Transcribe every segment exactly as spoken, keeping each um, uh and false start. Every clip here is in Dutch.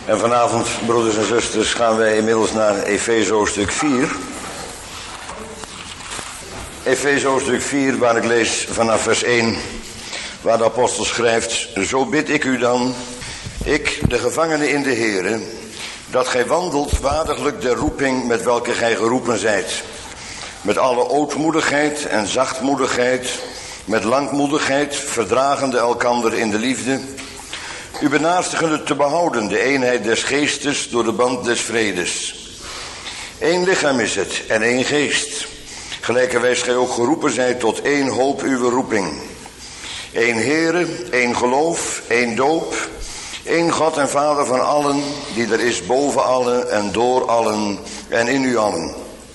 En vanavond, broeders en zusters, gaan wij inmiddels naar Efeze hoofdstuk vier. Efeze hoofdstuk vier, waar ik lees vanaf vers één, waar de apostel schrijft: Zo bid ik u dan, ik, de gevangene in de Here, dat gij wandelt waardiglijk der roeping met welke gij geroepen zijt, met alle ootmoedigheid en zachtmoedigheid, met langmoedigheid, verdragende elkander in de liefde, u benaarstigende te behouden de eenheid des geestes door de band des vredes. Eén lichaam is het en één geest, gelijkerwijs gij ook geroepen zijt tot één hoop uw roeping. Eén Heere, één geloof, één doop, één God en Vader van allen, die er is boven allen en door allen en in u allen.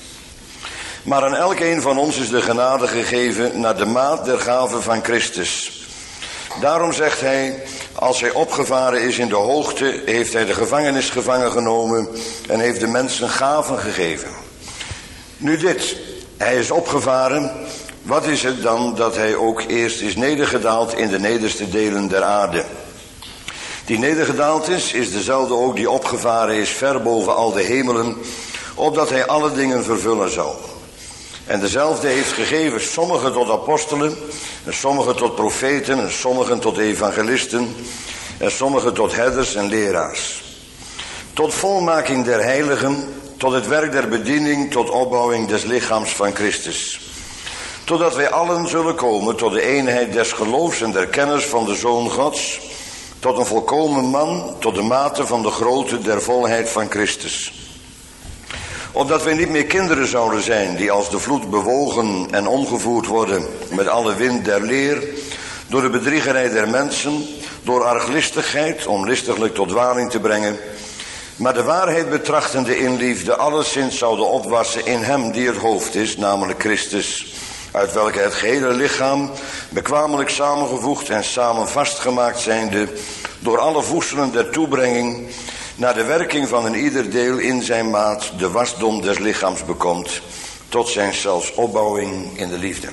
Maar aan elkeen van ons is de genade gegeven naar de maat der gave van Christus. Daarom zegt hij, als hij opgevaren is in de hoogte, heeft hij de gevangenis gevangen genomen en heeft de mensen gaven gegeven. Nu dit, hij is opgevaren, wat is het dan dat hij ook eerst is nedergedaald in de nederste delen der aarde? Die nedergedaald is, is dezelfde ook die opgevaren is ver boven al de hemelen, opdat hij alle dingen vervullen zal. En dezelfde heeft gegeven sommigen tot apostelen, en sommigen tot profeten, en sommigen tot evangelisten, en sommigen tot herders en leraars. Tot volmaking der heiligen, tot het werk der bediening, tot opbouwing des lichaams van Christus. Totdat wij allen zullen komen tot de eenheid des geloofs en der kennis van de Zoon Gods, tot een volkomen man, tot de mate van de grootte der volheid van Christus. Opdat wij niet meer kinderen zouden zijn, die als de vloed bewogen en omgevoerd worden met alle wind der leer, door de bedriegerij der mensen, door arglistigheid, om listiglijk tot dwaling te brengen, maar de waarheid betrachtende in liefde alleszins zouden opwassen in hem die het hoofd is, namelijk Christus, uit welke het gehele lichaam, bekwamelijk samengevoegd en samen vastgemaakt zijnde, door alle voedselen der toebrenging, naar de werking van een ieder deel in zijn maat de wasdom des lichaams bekomt, tot zijn zelfs opbouwing in de liefde.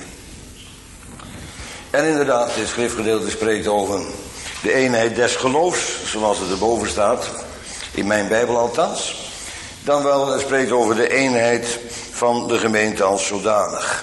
En inderdaad, dit schriftgedeelte spreekt over de eenheid des geloofs, zoals het erboven staat, in mijn Bijbel althans. Dan wel, het spreekt over de eenheid van de gemeente als zodanig.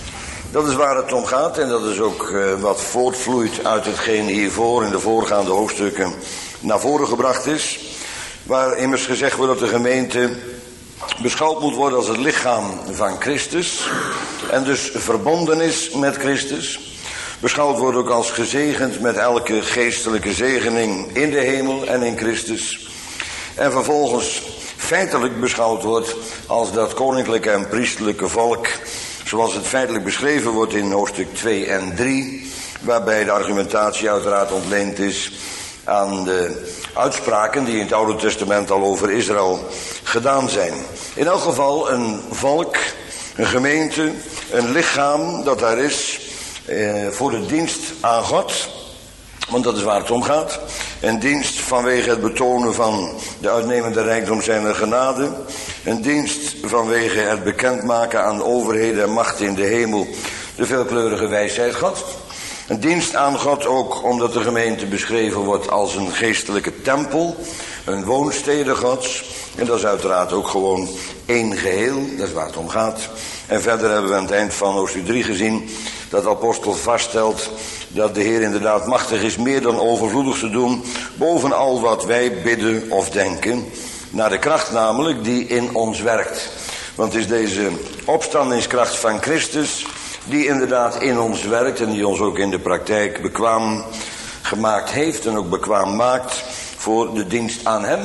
Dat is waar het om gaat en dat is ook uh, wat voortvloeit uit hetgeen hiervoor in de voorgaande hoofdstukken naar voren gebracht is. Waar immers gezegd wordt dat de gemeente beschouwd moet worden als het lichaam van Christus en dus verbonden is met Christus. Beschouwd wordt ook als gezegend met elke geestelijke zegening in de hemel en in Christus. En vervolgens feitelijk beschouwd wordt als dat koninklijke en priesterlijke volk, zoals het feitelijk beschreven wordt in hoofdstuk twee en drie, waarbij de argumentatie uiteraard ontleend is aan de uitspraken die in het Oude Testament al over Israël gedaan zijn. In elk geval een volk, een gemeente, een lichaam dat daar is eh, voor de dienst aan God, want dat is waar het om gaat. Een dienst vanwege het betonen van de uitnemende rijkdom zijner genade. Een dienst vanwege het bekendmaken aan overheden en machten in de hemel de veelkleurige wijsheid God. Een dienst aan God ook omdat de gemeente beschreven wordt als een geestelijke tempel, een woonstede Gods. En dat is uiteraard ook gewoon één geheel, dat is waar het om gaat. En verder hebben we aan het eind van hoofdstuk drie gezien dat de apostel vaststelt dat de Heer inderdaad machtig is meer dan overvloedig te doen, boven al wat wij bidden of denken, naar de kracht namelijk die in ons werkt. Want het is deze opstandingskracht van Christus die inderdaad in ons werkt en die ons ook in de praktijk bekwaam gemaakt heeft en ook bekwaam maakt voor de dienst aan hem.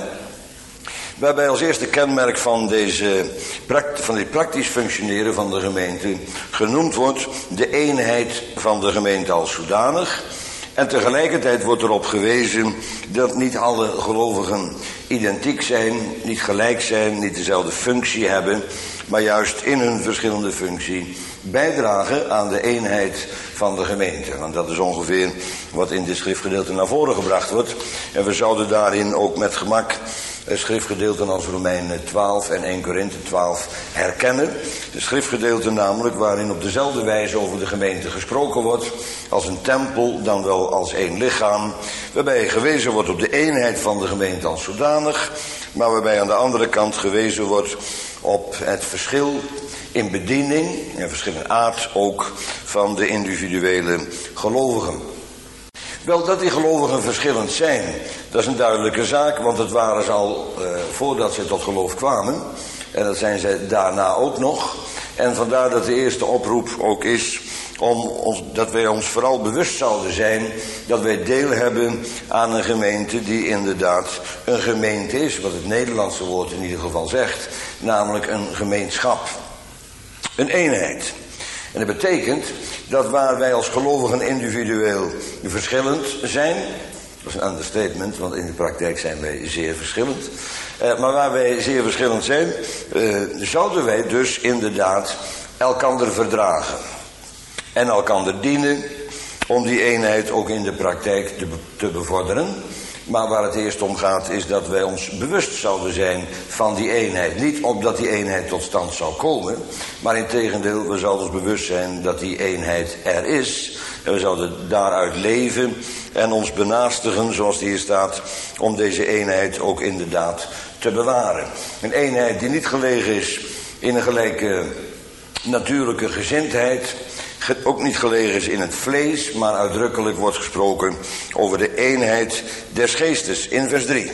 Waarbij als eerste kenmerk van, deze, van dit praktisch functioneren van de gemeente genoemd wordt de eenheid van de gemeente als zodanig. En tegelijkertijd wordt erop gewezen dat niet alle gelovigen identiek zijn, niet gelijk zijn, niet dezelfde functie hebben, maar juist in hun verschillende functie bijdragen aan de eenheid van de gemeente. Want dat is ongeveer wat in dit schriftgedeelte naar voren gebracht wordt. En we zouden daarin ook met gemak schriftgedeelten als Romeinen twaalf en eerste Korinthe twaalf herkennen. De schriftgedeelten namelijk waarin op dezelfde wijze over de gemeente gesproken wordt als een tempel, dan wel als één lichaam, waarbij gewezen wordt op de eenheid van de gemeente als zodanig, maar waarbij aan de andere kant gewezen wordt op het verschil in bediening en verschil in aard ook van de individuele gelovigen. Wel, dat die gelovigen verschillend zijn, dat is een duidelijke zaak, want dat waren ze al uh, voordat ze tot geloof kwamen. En dat zijn ze daarna ook nog. En vandaar dat de eerste oproep ook is om ons, dat wij ons vooral bewust zouden zijn dat wij deel hebben aan een gemeente die inderdaad een gemeente is, wat het Nederlandse woord in ieder geval zegt, namelijk een gemeenschap, een eenheid. En dat betekent dat waar wij als gelovigen individueel verschillend zijn, dat is een understatement, want in de praktijk zijn wij zeer verschillend, uh, maar waar wij zeer verschillend zijn, uh, zouden wij dus inderdaad elkander verdragen en elkander dienen om die eenheid ook in de praktijk te, be- te bevorderen. Maar waar het eerst om gaat is dat wij ons bewust zouden zijn van die eenheid. Niet opdat die eenheid tot stand zou komen, maar integendeel, we zouden ons bewust zijn dat die eenheid er is. En we zouden daaruit leven en ons benaastigen, zoals het hier staat, om deze eenheid ook inderdaad te bewaren. Een eenheid die niet gelegen is in een gelijke natuurlijke gezindheid, ook niet gelegen is in het vlees, maar uitdrukkelijk wordt gesproken over de eenheid des geestes in vers drie.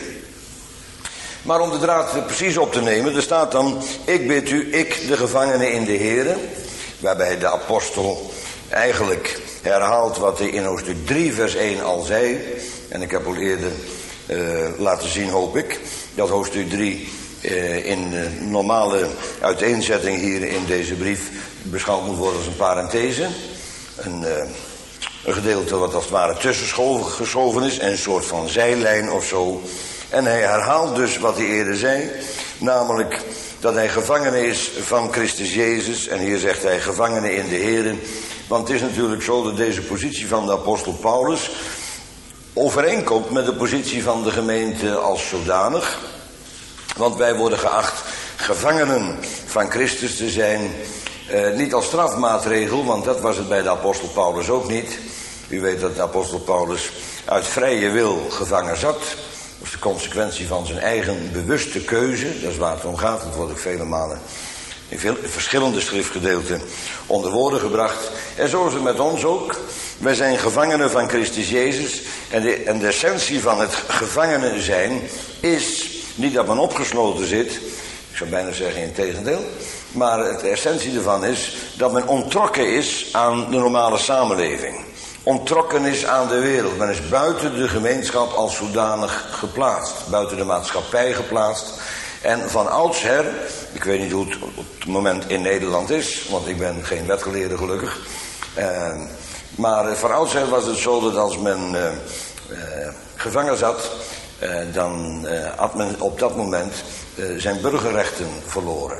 Maar om de draad precies op te nemen, er staat dan: ik bid u, ik de gevangene in de Here, waarbij de apostel eigenlijk herhaalt wat hij in hoofdstuk drie vers één al zei. En ik heb al eerder uh, laten zien, hoop ik, dat hoofdstuk drie uh, in de normale uiteenzetting hier in deze brief beschouwd moet worden als een parenthese. Een, uh, een gedeelte wat als het ware tussengeschoven is, en een soort van zijlijn of zo. En hij herhaalt dus wat hij eerder zei, namelijk dat hij gevangene is van Christus Jezus. En hier zegt hij gevangene in de Here. Want het is natuurlijk zo dat deze positie van de apostel Paulus overeenkomt met de positie van de gemeente als zodanig. Want wij worden geacht gevangenen van Christus te zijn. Uh, niet als strafmaatregel, want dat was het bij de apostel Paulus ook niet. U weet dat de apostel Paulus uit vrije wil gevangen zat. Dat is de consequentie van zijn eigen bewuste keuze. Dat is waar het om gaat. Dat wordt ook vele malen in veel verschillende schriftgedeelten onder woorden gebracht. En zo is het met ons ook. Wij zijn gevangenen van Christus Jezus. En de, en de essentie van het gevangenen zijn is niet dat men opgesloten zit. Ik zou bijna zeggen in tegendeel. Maar de essentie ervan is dat men onttrokken is aan de normale samenleving. Onttrokken is aan de wereld. Men is buiten de gemeenschap als zodanig geplaatst. Buiten de maatschappij geplaatst. En van oudsher, ik weet niet hoe het op het moment in Nederland is, want ik ben geen wetgeleerde gelukkig. Uh, maar van oudsher was het zo dat als men uh, uh, gevangen zat, uh, dan uh, had men op dat moment uh, zijn burgerrechten verloren.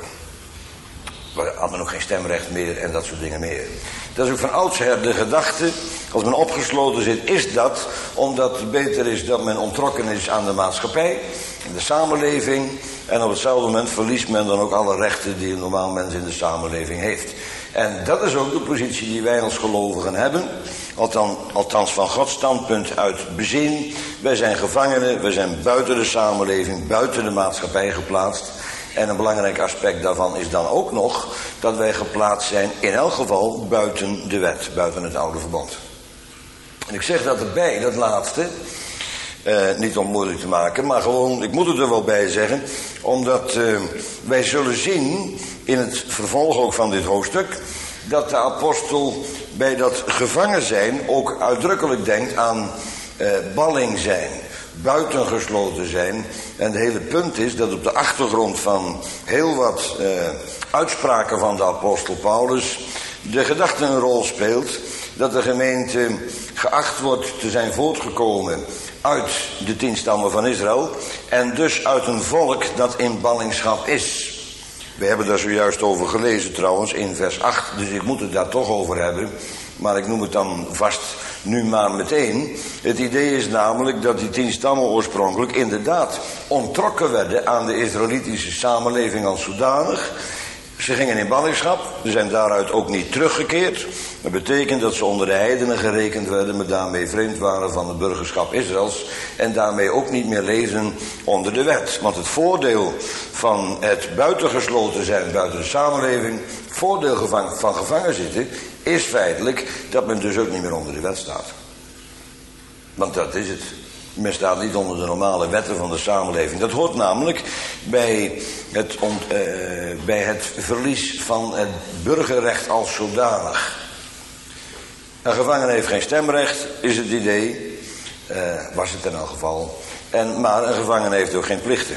Had men ook geen stemrecht meer en dat soort dingen meer. Dat is ook van oudsher de gedachte, als men opgesloten zit, is dat omdat het beter is dat men onttrokken is aan de maatschappij, de samenleving, en op hetzelfde moment verliest men dan ook alle rechten die een normaal mens in de samenleving heeft. En dat is ook de positie die wij als gelovigen hebben, althans, althans van Gods standpunt uit bezien. Wij zijn gevangenen, wij zijn buiten de samenleving, buiten de maatschappij geplaatst. En een belangrijk aspect daarvan is dan ook nog dat wij geplaatst zijn, in elk geval buiten de wet, buiten het oude verbond. En ik zeg dat erbij, dat laatste, eh, niet om moeilijk te maken, maar gewoon, ik moet het er wel bij zeggen, omdat eh, wij zullen zien, in het vervolg ook van dit hoofdstuk, dat de apostel bij dat gevangen zijn ook uitdrukkelijk denkt aan eh, balling zijn. Buitengesloten zijn. En het hele punt is dat op de achtergrond van heel wat uh, uitspraken van de apostel Paulus de gedachte een rol speelt dat de gemeente geacht wordt te zijn voortgekomen uit de tien stammen van Israël en dus uit een volk dat in ballingschap is. We hebben daar zojuist over gelezen trouwens in vers acht, dus ik moet het daar toch over hebben, maar ik noem het dan vast nu maar meteen. Het idee is namelijk dat die tien stammen oorspronkelijk inderdaad onttrokken werden aan de Israëlitische samenleving als zodanig. Ze gingen in ballingschap, ze zijn daaruit ook niet teruggekeerd. Dat betekent dat ze onder de heidenen gerekend werden, maar daarmee vreemd waren van het burgerschap Israëls. En daarmee ook niet meer lezen onder de wet. Want het voordeel van het buitengesloten zijn buiten de samenleving, het voordeel van gevangen zitten, is feitelijk dat men dus ook niet meer onder de wet staat. Want dat is het. Men staat niet onder de normale wetten van de samenleving. Dat hoort namelijk bij het, ont, uh, bij het verlies van het burgerrecht als zodanig. Een gevangene heeft geen stemrecht, is het idee. Uh, was het in elk geval. En, maar een gevangene heeft ook geen plichten.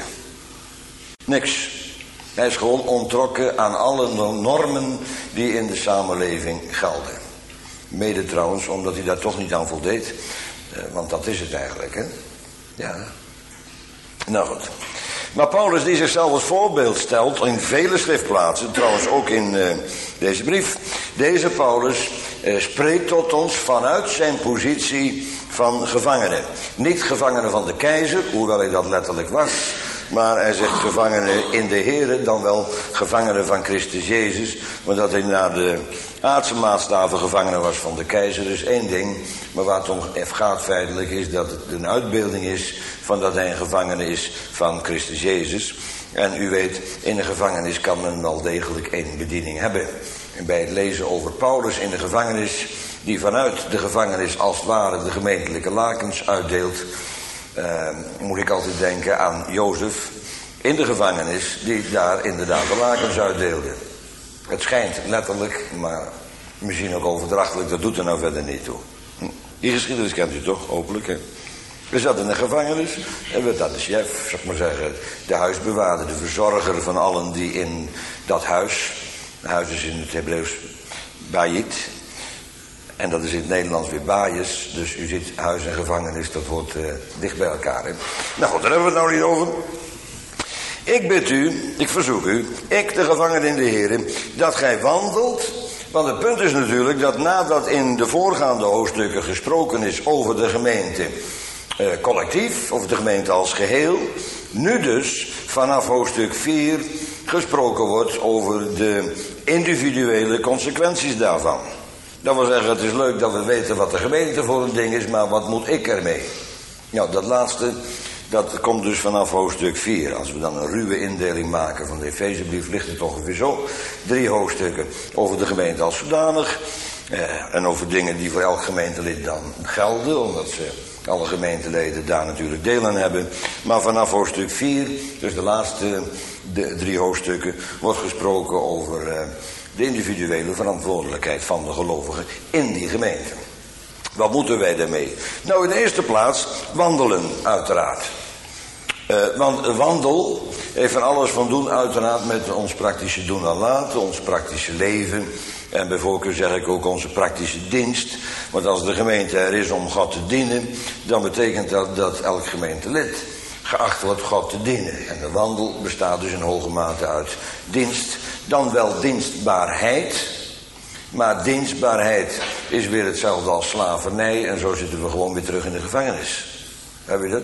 Niks. Hij is gewoon onttrokken aan alle normen die in de samenleving gelden. Mede trouwens, omdat hij daar toch niet aan voldeed. Uh, want dat is het eigenlijk, hè? Ja. Nou goed. Maar Paulus, die zichzelf als voorbeeld stelt in vele schriftplaatsen, trouwens ook in uh, deze brief. Deze Paulus uh, spreekt tot ons vanuit zijn positie van gevangene. Niet gevangene van de keizer, hoewel hij dat letterlijk was. Maar hij zegt gevangenen in de Here, dan wel gevangenen van Christus Jezus. Maar dat hij naar de aardse maatstaven gevangenen was van de keizer is één ding. Maar waar het om gaat feitelijk is dat het een uitbeelding is van dat hij een gevangene is van Christus Jezus. En u weet, in een gevangenis kan men wel degelijk één bediening hebben. En bij het lezen over Paulus in de gevangenis, die vanuit de gevangenis als het ware de gemeentelijke lakens uitdeelt, Uh, moet ik altijd denken aan Jozef in de gevangenis, die daar inderdaad de lakens uitdeelde. Het schijnt letterlijk, maar misschien ook overdrachtelijk, dat doet er nou verder niet toe. Die geschiedenis kent u toch, hopelijk, hè? We zaten in de gevangenis en werd dat de chef, zeg maar zeggen, de huisbewaarder, de verzorger van allen die in dat huis, het huis is in het Hebreeuws Bayit, en dat is in het Nederlands weer baaiers. Dus u ziet, huis en gevangenis, dat hoort uh, dicht bij elkaar. Hè? Nou goed, daar hebben we het nou niet over. Ik bid u, ik verzoek u, ik de gevangene in de Heer, dat gij wandelt. Want het punt is natuurlijk dat nadat in de voorgaande hoofdstukken gesproken is over de gemeente uh, collectief, of de gemeente als geheel, nu dus vanaf hoofdstuk vier gesproken wordt over de individuele consequenties daarvan. Dat wil zeggen, het is leuk dat we weten wat de gemeente voor een ding is, maar wat moet ik ermee? Nou, dat laatste, dat komt dus vanaf hoofdstuk vier. Als we dan een ruwe indeling maken van de Efezebrief, ligt het ongeveer zo. Drie hoofdstukken over de gemeente als zodanig. Eh, en over dingen die voor elk gemeentelid dan gelden, omdat ze alle gemeenteleden daar natuurlijk deel aan hebben. Maar vanaf hoofdstuk vier, dus de laatste de drie hoofdstukken, wordt gesproken over Uh, de individuele verantwoordelijkheid van de gelovigen in die gemeente. Wat moeten wij daarmee? Nou, in de eerste plaats wandelen, uiteraard. Uh, want wandel heeft van alles van doen, uiteraard, met ons praktische doen en laten, ons praktische leven. En bij voorkeur zeg ik ook onze praktische dienst. Want als de gemeente er is om God te dienen, dan betekent dat dat elk gemeentelid geacht wordt God te dienen. En de wandel bestaat dus in hoge mate uit dienst. Dan wel dienstbaarheid. Maar dienstbaarheid is weer hetzelfde als slavernij. En zo zitten we gewoon weer terug in de gevangenis. Heb je dat?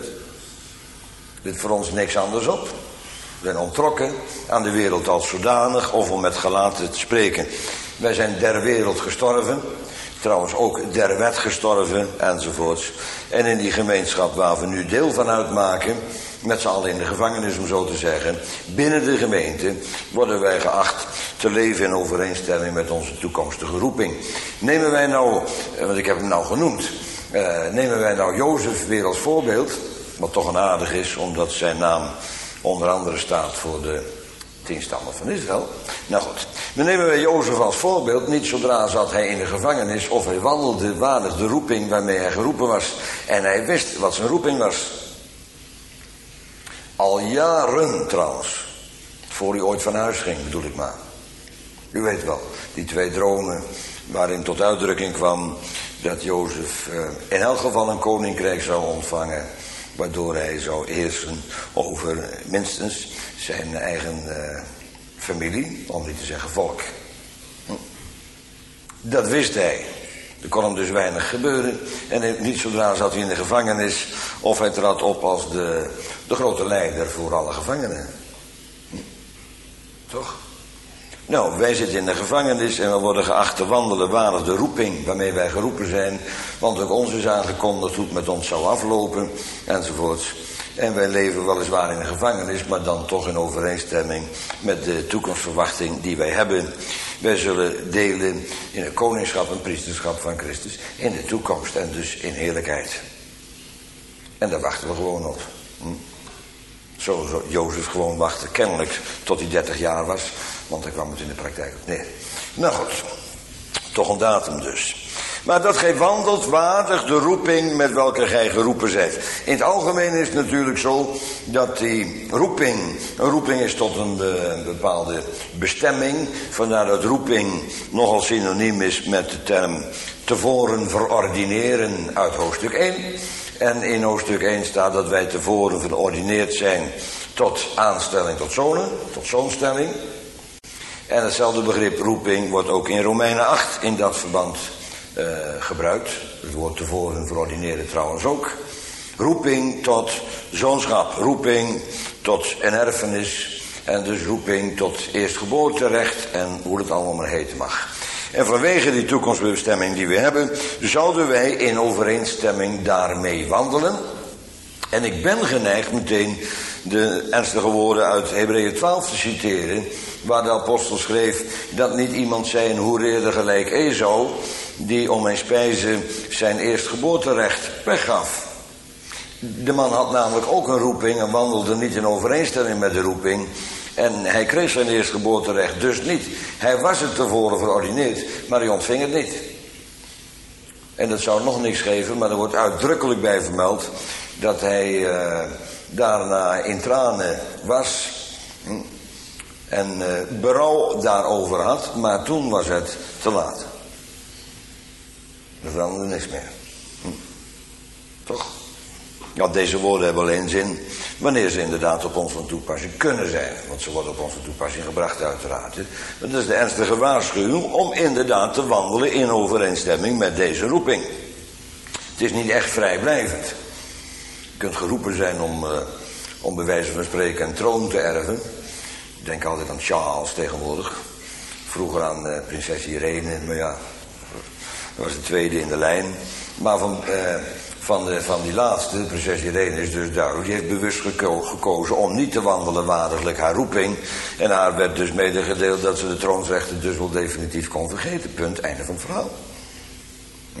Dit voor ons niks anders op. We zijn onttrokken aan de wereld als zodanig. Of om met gelaten te spreken. Wij zijn der wereld gestorven. Trouwens ook der wet gestorven enzovoorts. En in die gemeenschap waar we nu deel van uitmaken, met z'n allen in de gevangenis om zo te zeggen, binnen de gemeente worden wij geacht te leven in overeenstemming met onze toekomstige roeping. Nemen wij nou, want ik heb hem nou genoemd, uh, nemen wij nou Jozef weer als voorbeeld, wat toch een aardig is, omdat zijn naam onder andere staat voor de tien stammen van Israël. Nou goed, dan nemen wij Jozef als voorbeeld. Niet zodra zat hij in de gevangenis of hij wandelde waardig de roeping waarmee hij geroepen was. En hij wist wat zijn roeping was. Al jaren trouwens. Voor hij ooit van huis ging, bedoel ik maar. U weet wel, die twee dromen waarin tot uitdrukking kwam dat Jozef uh, in elk geval een koninkrijk zou ontvangen, waardoor hij zou heersen over uh, minstens zijn eigen uh, familie, om niet te zeggen volk. Hm. Dat wist hij. Er kon hem dus weinig gebeuren. En niet zodra zat hij in de gevangenis of hij trad op als de, de grote leider voor alle gevangenen. Hm. Toch? Nou, wij zitten in de gevangenis en we worden geacht te wandelen waardig de roeping waarmee wij geroepen zijn. Want ook ons is aangekondigd hoe het met ons zou aflopen, enzovoorts. En wij leven weliswaar in de gevangenis, maar dan toch in overeenstemming met de toekomstverwachting die wij hebben. Wij zullen delen in het koningschap en priesterschap van Christus in de toekomst en dus in heerlijkheid. En daar wachten we gewoon op. Hm? Zo zou Jozef gewoon wachten, kennelijk tot hij dertig jaar was, want dan kwam het in de praktijk op neer. Nou goed, toch een datum dus. Maar dat gij wandelt waardig de roeping met welke gij geroepen zijt. In het algemeen is het natuurlijk zo dat die roeping, een roeping is tot een be, bepaalde bestemming. Vandaar dat roeping nogal synoniem is met de term tevoren verordineren uit hoofdstuk één. En in hoofdstuk één staat dat wij tevoren verordineerd zijn tot aanstelling tot zonen, tot zoonstelling. En hetzelfde begrip roeping wordt ook in Romeinen acht in dat verband Uh, gebruikt. Het woord tevoren verordineren trouwens ook. Roeping tot zoonschap, roeping tot een erfenis en dus roeping tot eerstgeboorterecht en hoe het allemaal maar heten mag. En vanwege die toekomstbestemming die we hebben, zouden wij in overeenstemming daarmee wandelen. En ik ben geneigd meteen de ernstige woorden uit Hebreeën twaalf te citeren, waar de apostel schreef dat niet iemand zei een hoereerde gelijk Esau, die om mijn spijze zijn eerstgeboorterecht weggaf. De man had namelijk ook een roeping en wandelde niet in overeenstemming met de roeping. En hij kreeg zijn eerstgeboorterecht dus niet. Hij was het tevoren verordineerd, maar hij ontving het niet. En dat zou nog niks geven, maar er wordt uitdrukkelijk bij vermeld dat hij uh, daarna in tranen was hm, en uh, berouw daarover had, maar toen was het te laat. Er veranderde niks meer. Hm. Toch? Ja, deze woorden hebben alleen zin wanneer ze inderdaad op ons van toepassing kunnen zijn. Want ze worden op onze toepassing gebracht uiteraard. Dat is de ernstige waarschuwing om inderdaad te wandelen in overeenstemming met deze roeping. Het is niet echt vrijblijvend. Je kunt geroepen zijn om, uh, om bij wijze van spreken een troon te erven. Ik denk altijd aan Charles tegenwoordig. Vroeger aan uh, prinses Irene, maar ja, dat was de tweede in de lijn. Maar van, uh, van, de, van die laatste, de prinses Irene, is dus duidelijk. Die heeft bewust geko- gekozen om niet te wandelen waardiglijk haar roeping. En haar werd dus medegedeeld dat ze de troonsrechten dus wel definitief kon vergeten. Punt, einde van het verhaal. Hm.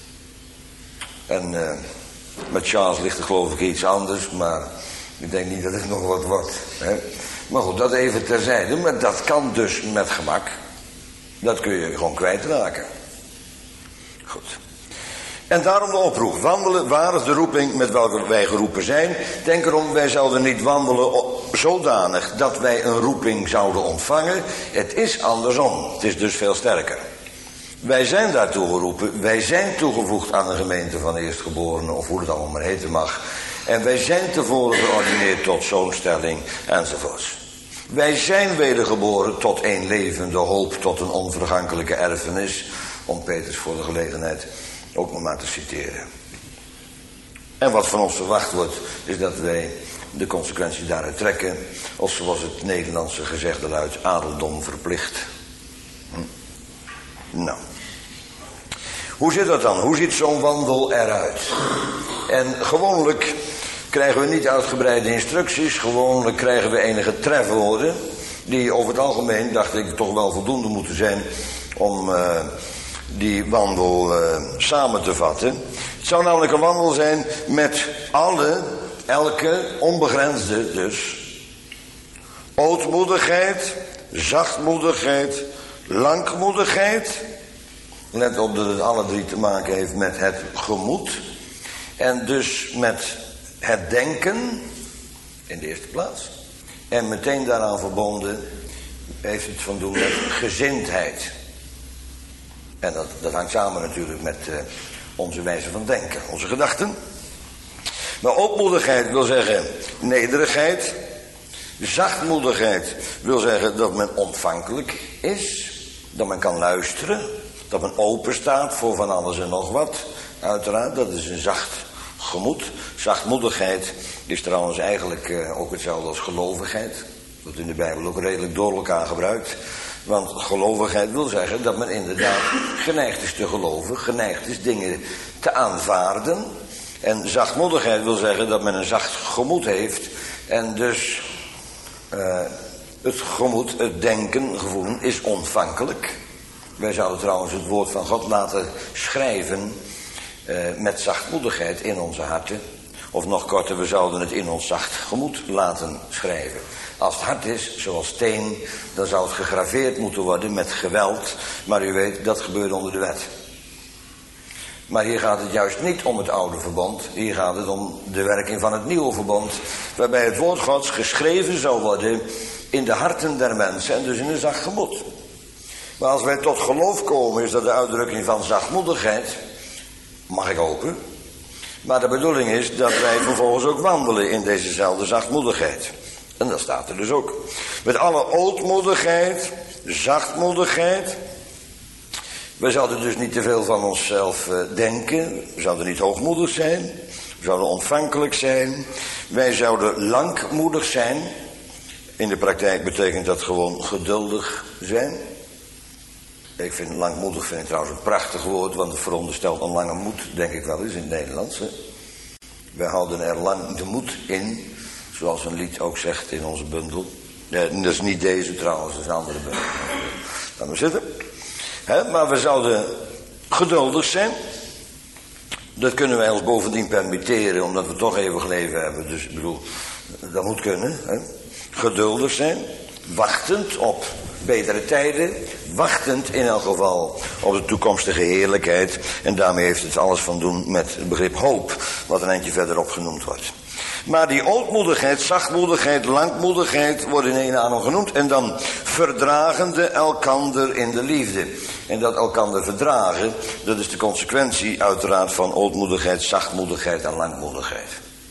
En uh, met Charles ligt er geloof ik iets anders, maar ik denk niet dat het nog wat wordt. Hè? Maar goed, dat even terzijde. Maar dat kan dus met gemak. Dat kun je gewoon kwijtraken. Goed. En daarom de oproep. Wandelen waardig de roeping met welke wij geroepen zijn. Denk erom, wij zouden niet wandelen zodanig dat wij een roeping zouden ontvangen. Het is andersom. Het is dus veel sterker. Wij zijn daartoe geroepen. Wij zijn toegevoegd aan de gemeente van eerstgeborenen, of hoe het allemaal maar heten mag. En wij zijn tevoren verordineerd tot zoonstelling enzovoorts. Wij zijn wedergeboren tot een levende hoop, tot een onvergankelijke erfenis. Om Petrus voor de gelegenheid ook nog maar te citeren. En wat van ons verwacht wordt, is dat wij de consequenties daaruit trekken. Of zoals het Nederlandse gezegde luidt, adeldom verplicht. Hm. Nou. Hoe zit dat dan? Hoe ziet zo'n wandel eruit? En gewoonlijk krijgen we niet uitgebreide instructies. Gewoonlijk krijgen we enige trefwoorden. Die over het algemeen, dacht ik, toch wel voldoende moeten zijn om uh, die wandel uh, samen te vatten. Het zou namelijk een wandel zijn met alle, elke, onbegrensde dus. Ootmoedigheid, zachtmoedigheid, langmoedigheid. Let op dat het alle drie te maken heeft met het gemoed. En dus met het denken in de eerste plaats. En meteen daaraan verbonden heeft het van doen met gezindheid. En dat, dat hangt samen natuurlijk met uh, onze wijze van denken, onze gedachten. Maar ootmoedigheid wil zeggen nederigheid. Zachtmoedigheid wil zeggen dat men ontvankelijk is. Dat men kan luisteren. Dat men open staat voor van alles en nog wat. Uiteraard, dat is een zacht gemoed. Zachtmoedigheid is trouwens eigenlijk uh, ook hetzelfde als gelovigheid. Dat in de Bijbel ook redelijk door elkaar gebruikt. Want gelovigheid wil zeggen dat men inderdaad geneigd is te geloven. Geneigd is dingen te aanvaarden. En zachtmoedigheid wil zeggen dat men een zacht gemoed heeft. En dus uh, het gemoed, het denken, gevoelen is ontvankelijk. Wij zouden trouwens het woord van God laten schrijven uh, met zachtmoedigheid in onze harten. Of nog korter, we zouden het in ons zacht gemoed laten schrijven. Als het hart is, zoals steen, dan zou het gegraveerd moeten worden met geweld. Maar u weet, dat gebeurt onder de wet. Maar hier gaat het juist niet om het oude verbond. Hier gaat het om de werking van het nieuwe verbond. Waarbij het woord Gods geschreven zou worden in de harten der mensen. En dus in een zacht gemoed. Maar als wij tot geloof komen, is dat de uitdrukking van zachtmoedigheid. Mag ik hopen. Maar de bedoeling is dat wij vervolgens ook wandelen in dezezelfde zachtmoedigheid. En dat staat er dus ook. Met alle ootmoedigheid, zachtmoedigheid. We zouden dus niet te veel van onszelf uh, denken. We zouden niet hoogmoedig zijn. We zouden ontvankelijk zijn. Wij zouden langmoedig zijn. In de praktijk betekent dat gewoon geduldig zijn. Ik vind langmoedig vind ik trouwens een prachtig woord, want het veronderstelt een lange moed, denk ik wel eens in het Nederlands. Hè? Wij houden er lang de moed in, zoals een lied ook zegt in onze bundel. Nee, dat is niet deze trouwens, dat is een andere bundel. Laten we zitten. Hè? Maar we zouden geduldig zijn. Dat kunnen wij ons bovendien permitteren, omdat we toch eeuwig leven hebben. Dus ik bedoel, dat moet kunnen. Hè? Geduldig zijn, wachtend op betere tijden, wachtend in elk geval op de toekomstige heerlijkheid. En daarmee heeft het alles van doen met het begrip hoop, wat een eindje verderop genoemd wordt. Maar die ootmoedigheid, zachtmoedigheid, langmoedigheid worden in één adem genoemd. En dan verdragende elkander in de liefde. En dat elkander verdragen, dat is de consequentie uiteraard van ootmoedigheid, zachtmoedigheid en langmoedigheid.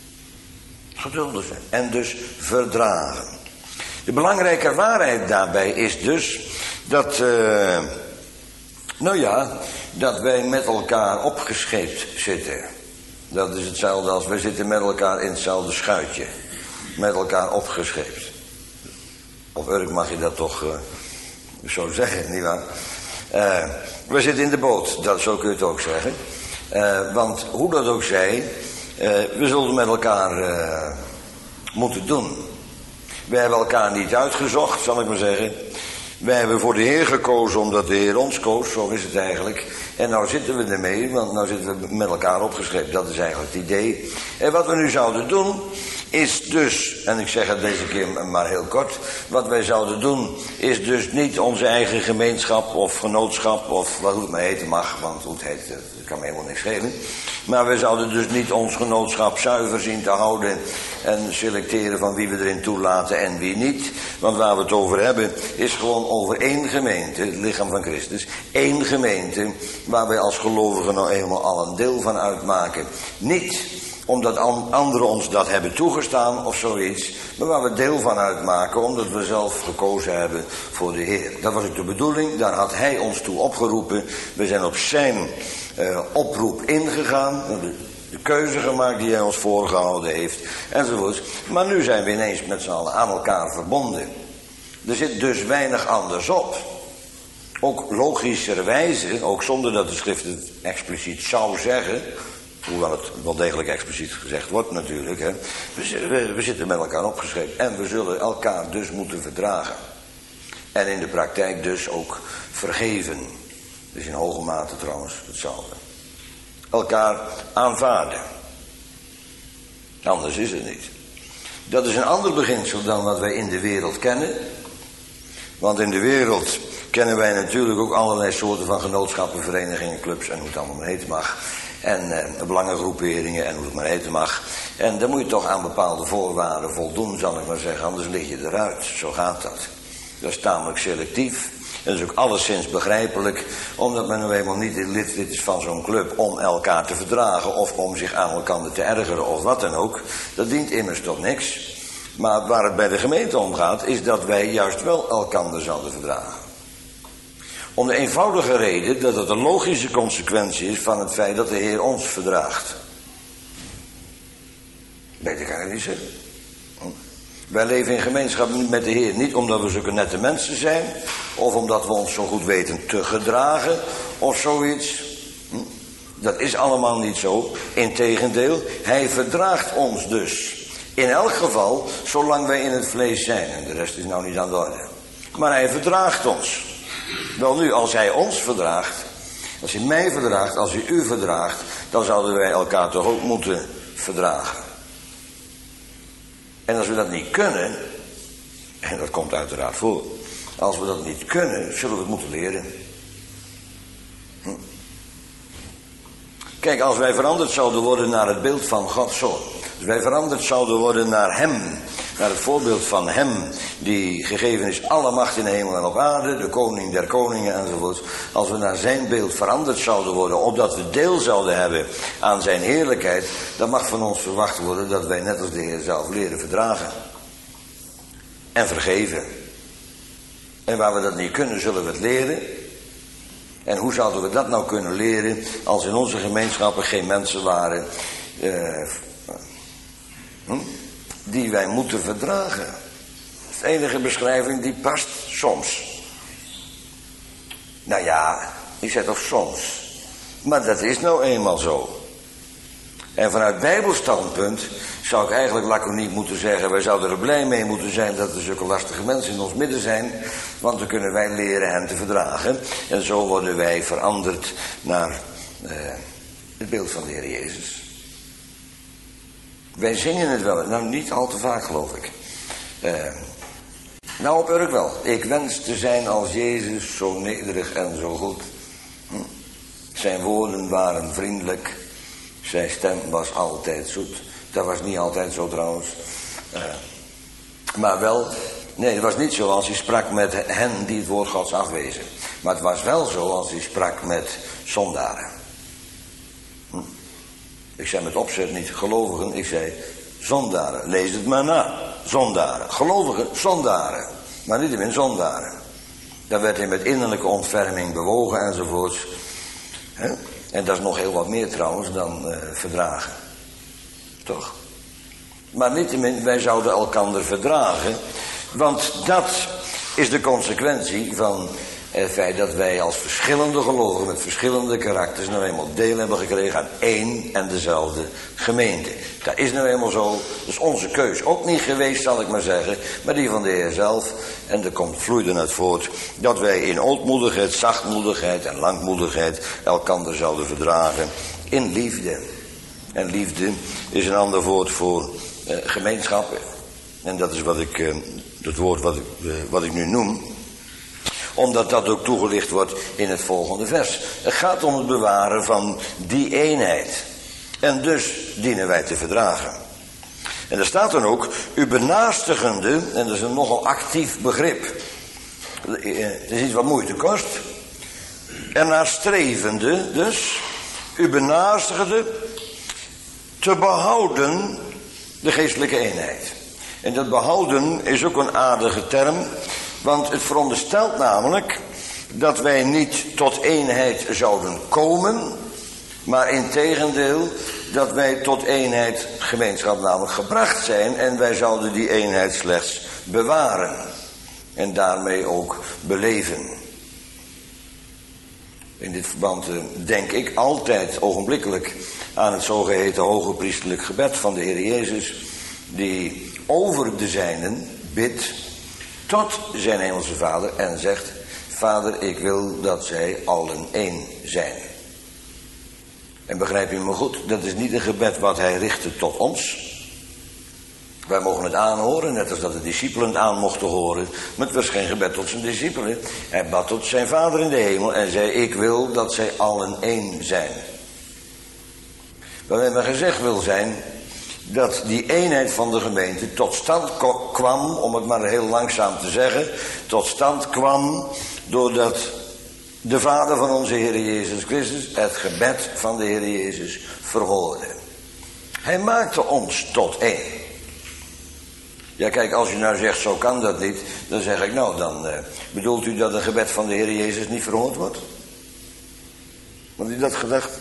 Geduldig zijn. En dus verdragen. De belangrijke waarheid daarbij is dus dat, uh, nou ja, dat wij met elkaar opgescheept zitten. Dat is hetzelfde als wij zitten met elkaar in hetzelfde schuitje. Met elkaar opgescheept. Of Urk mag je dat toch uh, zo zeggen, nietwaar? Uh, we zitten in de boot, dat, zo kun je het ook zeggen. Uh, want hoe dat ook zij, uh, we zullen met elkaar uh, moeten doen. We hebben elkaar niet uitgezocht, zal ik maar zeggen. Wij hebben voor de Heer gekozen omdat de Heer ons koos, zo is het eigenlijk. En nou zitten we ermee, want nou zitten we met elkaar opgeschreven. Dat is eigenlijk het idee. En wat we nu zouden doen, is dus, en ik zeg het deze keer maar heel kort. Wat wij zouden doen, is dus niet onze eigen gemeenschap of genootschap, of wat het maar heten mag, want hoe het heet, dat kan me helemaal niks schelen. Maar we zouden dus niet ons genootschap zuiver zien te houden en selecteren van wie we erin toelaten en wie niet. Want waar we het over hebben, is gewoon over één gemeente, het lichaam van Christus. Één gemeente waar wij als gelovigen nou eenmaal al een deel van uitmaken. Niet omdat anderen ons dat hebben toegestaan of zoiets, maar waar we deel van uitmaken omdat we zelf gekozen hebben voor de Heer. Dat was ook de bedoeling, daar had Hij ons toe opgeroepen. We zijn op zijn uh, oproep ingegaan, de, de keuze gemaakt die Hij ons voorgehouden heeft, enzovoorts. Maar nu zijn we ineens met z'n allen aan elkaar verbonden. Er zit dus weinig anders op. Ook logischerwijze, ook zonder dat de schrift het expliciet zou zeggen, hoewel het wel degelijk expliciet gezegd wordt natuurlijk, hè. We, we, we zitten met elkaar opgeschreven en we zullen elkaar dus moeten verdragen. En in de praktijk dus ook vergeven. Dus in hoge mate trouwens hetzelfde. Elkaar aanvaarden. Anders is het niet. Dat is een ander beginsel dan wat wij in de wereld kennen. Want in de wereld kennen wij natuurlijk ook allerlei soorten van genootschappen, verenigingen, clubs en hoe het allemaal maar heten mag. En eh, belangengroeperingen en hoe het maar heten mag. En dan moet je toch aan bepaalde voorwaarden voldoen, zal ik maar zeggen. Anders lig je eruit. Zo gaat dat. Dat is tamelijk selectief. En dat is ook alleszins begrijpelijk. Omdat men nou eenmaal niet lid is van zo'n club om elkaar te verdragen. Of om zich aan elkaar te ergeren of wat dan ook. Dat dient immers tot niks. Maar waar het bij de gemeente om gaat, is dat wij juist wel elkaar zouden verdragen. Om de eenvoudige reden dat het een logische consequentie is van het feit dat de Heer ons verdraagt. Beter kan ik niet zeggen. Wij leven in gemeenschap met de Heer niet omdat we zulke nette mensen zijn, of omdat we ons zo goed weten te gedragen, of zoiets. Dat is allemaal niet zo. Integendeel, Hij verdraagt ons dus. In elk geval, zolang wij in het vlees zijn. En de rest is nou niet aan de orde. Maar Hij verdraagt ons. Wel nu, als Hij ons verdraagt, als Hij mij verdraagt, als Hij u verdraagt, dan zouden wij elkaar toch ook moeten verdragen. En als we dat niet kunnen, en dat komt uiteraard voor, als we dat niet kunnen, zullen we het moeten leren. Hm. Kijk, als wij veranderd zouden worden naar het beeld van Gods Zoon, als wij veranderd zouden worden naar Hem, naar het voorbeeld van Hem, die gegeven is alle macht in de hemel en op aarde, de koning der koningen enzovoort. Als we naar zijn beeld veranderd zouden worden, opdat we deel zouden hebben aan zijn heerlijkheid, dan mag van ons verwacht worden dat wij net als de Heer zelf leren verdragen. En vergeven. En waar we dat niet kunnen, zullen we het leren. En hoe zouden we dat nou kunnen leren als in onze gemeenschappen geen mensen waren uh, hm, die wij moeten verdragen? Dat is de enige beschrijving die past soms. Nou ja, ik zeg toch soms. Maar dat is nou eenmaal zo. En vanuit Bijbelstandpunt zou ik eigenlijk laconiek moeten zeggen, wij zouden er blij mee moeten zijn dat er zulke lastige mensen in ons midden zijn, want dan kunnen wij leren hen te verdragen. En zo worden wij veranderd naar uh, het beeld van de Heer Jezus. Wij zingen het wel, nou niet al te vaak geloof ik. Uh, nou op Urk wel. Ik wens te zijn als Jezus, zo nederig en zo goed. Hm. Zijn woorden waren vriendelijk. Zijn stem was altijd zoet. Dat was niet altijd zo trouwens. Uh, maar wel, nee, het was niet zo als hij sprak met hen die het woord Gods afwezen. Maar het was wel zo als hij sprak met zondaren. Hm. Ik zei met opzet niet gelovigen, ik zei zondaren. Lees het maar na. Zondaren. Gelovigen, zondaren. Maar niet in zondaren. Daar werd hij met innerlijke ontferming bewogen enzovoorts. He? En dat is nog heel wat meer trouwens dan uh, verdragen. Toch? Maar niettemin, wij zouden elkander verdragen. Want dat is de consequentie van het feit dat wij als verschillende gelovigen met verschillende karakters nou eenmaal deel hebben gekregen aan één en dezelfde gemeente. Dat is nou eenmaal zo. Dat is onze keus ook niet geweest, zal ik maar zeggen, maar die van de Heer zelf. En er komt vloeide uit voort dat wij in ootmoedigheid, zachtmoedigheid en langmoedigheid elkander zouden verdragen in liefde. En liefde is een ander woord voor uh, gemeenschap. En dat is wat ik, uh, het woord wat ik, uh, wat ik nu noem. Omdat dat ook toegelicht wordt in het volgende vers. Het gaat om het bewaren van die eenheid. En dus dienen wij te verdragen. En er staat dan ook, u benaastigende, en dat is een nogal actief begrip. Het is iets wat moeite kost. En naar strevende, dus, u benaastigende, te behouden de geestelijke eenheid. En dat behouden is ook een aardige term, want het veronderstelt namelijk dat wij niet tot eenheid zouden komen, maar integendeel dat wij tot eenheid, gemeenschap namelijk, gebracht zijn en wij zouden die eenheid slechts bewaren en daarmee ook beleven. In dit verband denk ik altijd ogenblikkelijk aan het zogeheten hoge priestelijk gebed van de Heer Jezus, die over de zijnen bidt tot zijn hemelse Vader en zegt, Vader, ik wil dat zij allen één zijn. En begrijp je me goed, dat is niet een gebed wat hij richtte tot ons. Wij mogen het aanhoren, net als dat de discipelen het aan mochten horen. Maar het was geen gebed tot zijn discipelen. Hij bad tot zijn Vader in de hemel en zei, ik wil dat zij allen één zijn. Waarmee men gezegd wil zijn dat die eenheid van de gemeente tot stand kwam, om het maar heel langzaam te zeggen, tot stand kwam doordat de Vader van onze Heer Jezus Christus het gebed van de Heer Jezus verhoorde. Hij maakte ons tot één. Ja, kijk, als u nou zegt, zo kan dat niet, dan zeg ik, nou, dan uh, bedoelt u dat een gebed van de Heer Jezus niet verhoord wordt? Want u dat gedacht?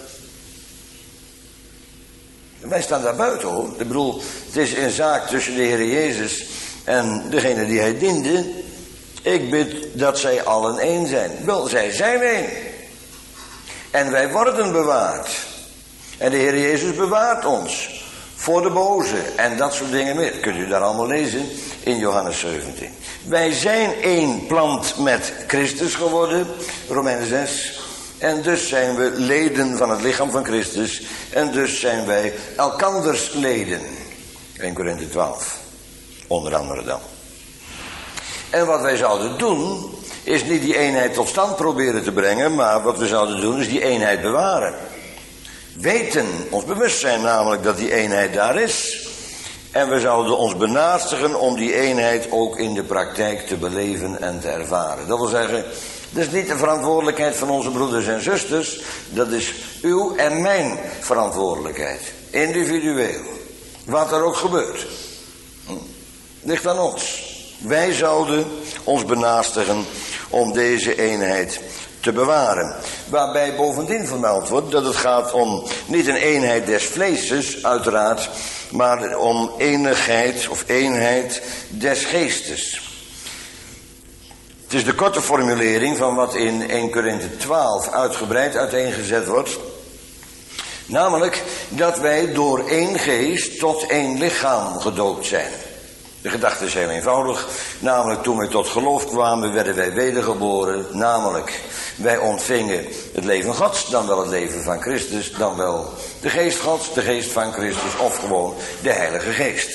Wij staan daar buiten, hoor. Ik bedoel, het is een zaak tussen de Heer Jezus en degene die hij diende. Ik bid dat zij allen één zijn. Wel, zij zijn één. En wij worden bewaard. En de Heer Jezus bewaart ons voor de boze en dat soort dingen meer. Kunt u daar allemaal lezen in Johannes zeventien. Wij zijn één plant met Christus geworden, Romeinen zes. En dus zijn we leden van het lichaam van Christus. En dus zijn wij elkanders leden. Eerste Korinthe twaalf. Onder andere dan. En wat wij zouden doen, is niet die eenheid tot stand proberen te brengen, maar wat we zouden doen, is die eenheid bewaren. Weten, ons bewustzijn namelijk dat die eenheid daar is. En we zouden ons benaastigen om die eenheid ook in de praktijk te beleven en te ervaren. Dat wil zeggen, dat is niet de verantwoordelijkheid van onze broeders en zusters. Dat is uw en mijn verantwoordelijkheid. Individueel. Wat er ook gebeurt. Ligt aan ons. Wij zouden ons benaastigen om deze eenheid te bewaren. Waarbij bovendien vermeld wordt dat het gaat om niet een eenheid des vleeses, uiteraard, maar om eenigheid of eenheid des geestes. Het is de korte formulering van wat in Eerste Korinthe twaalf uitgebreid uiteengezet wordt. Namelijk dat wij door één geest tot één lichaam gedoopt zijn. De gedachte is heel eenvoudig. Namelijk toen wij tot geloof kwamen, werden wij wedergeboren. Namelijk, wij ontvingen het leven Gods, dan wel het leven van Christus, dan wel de geest Gods, de geest van Christus, of gewoon de Heilige Geest.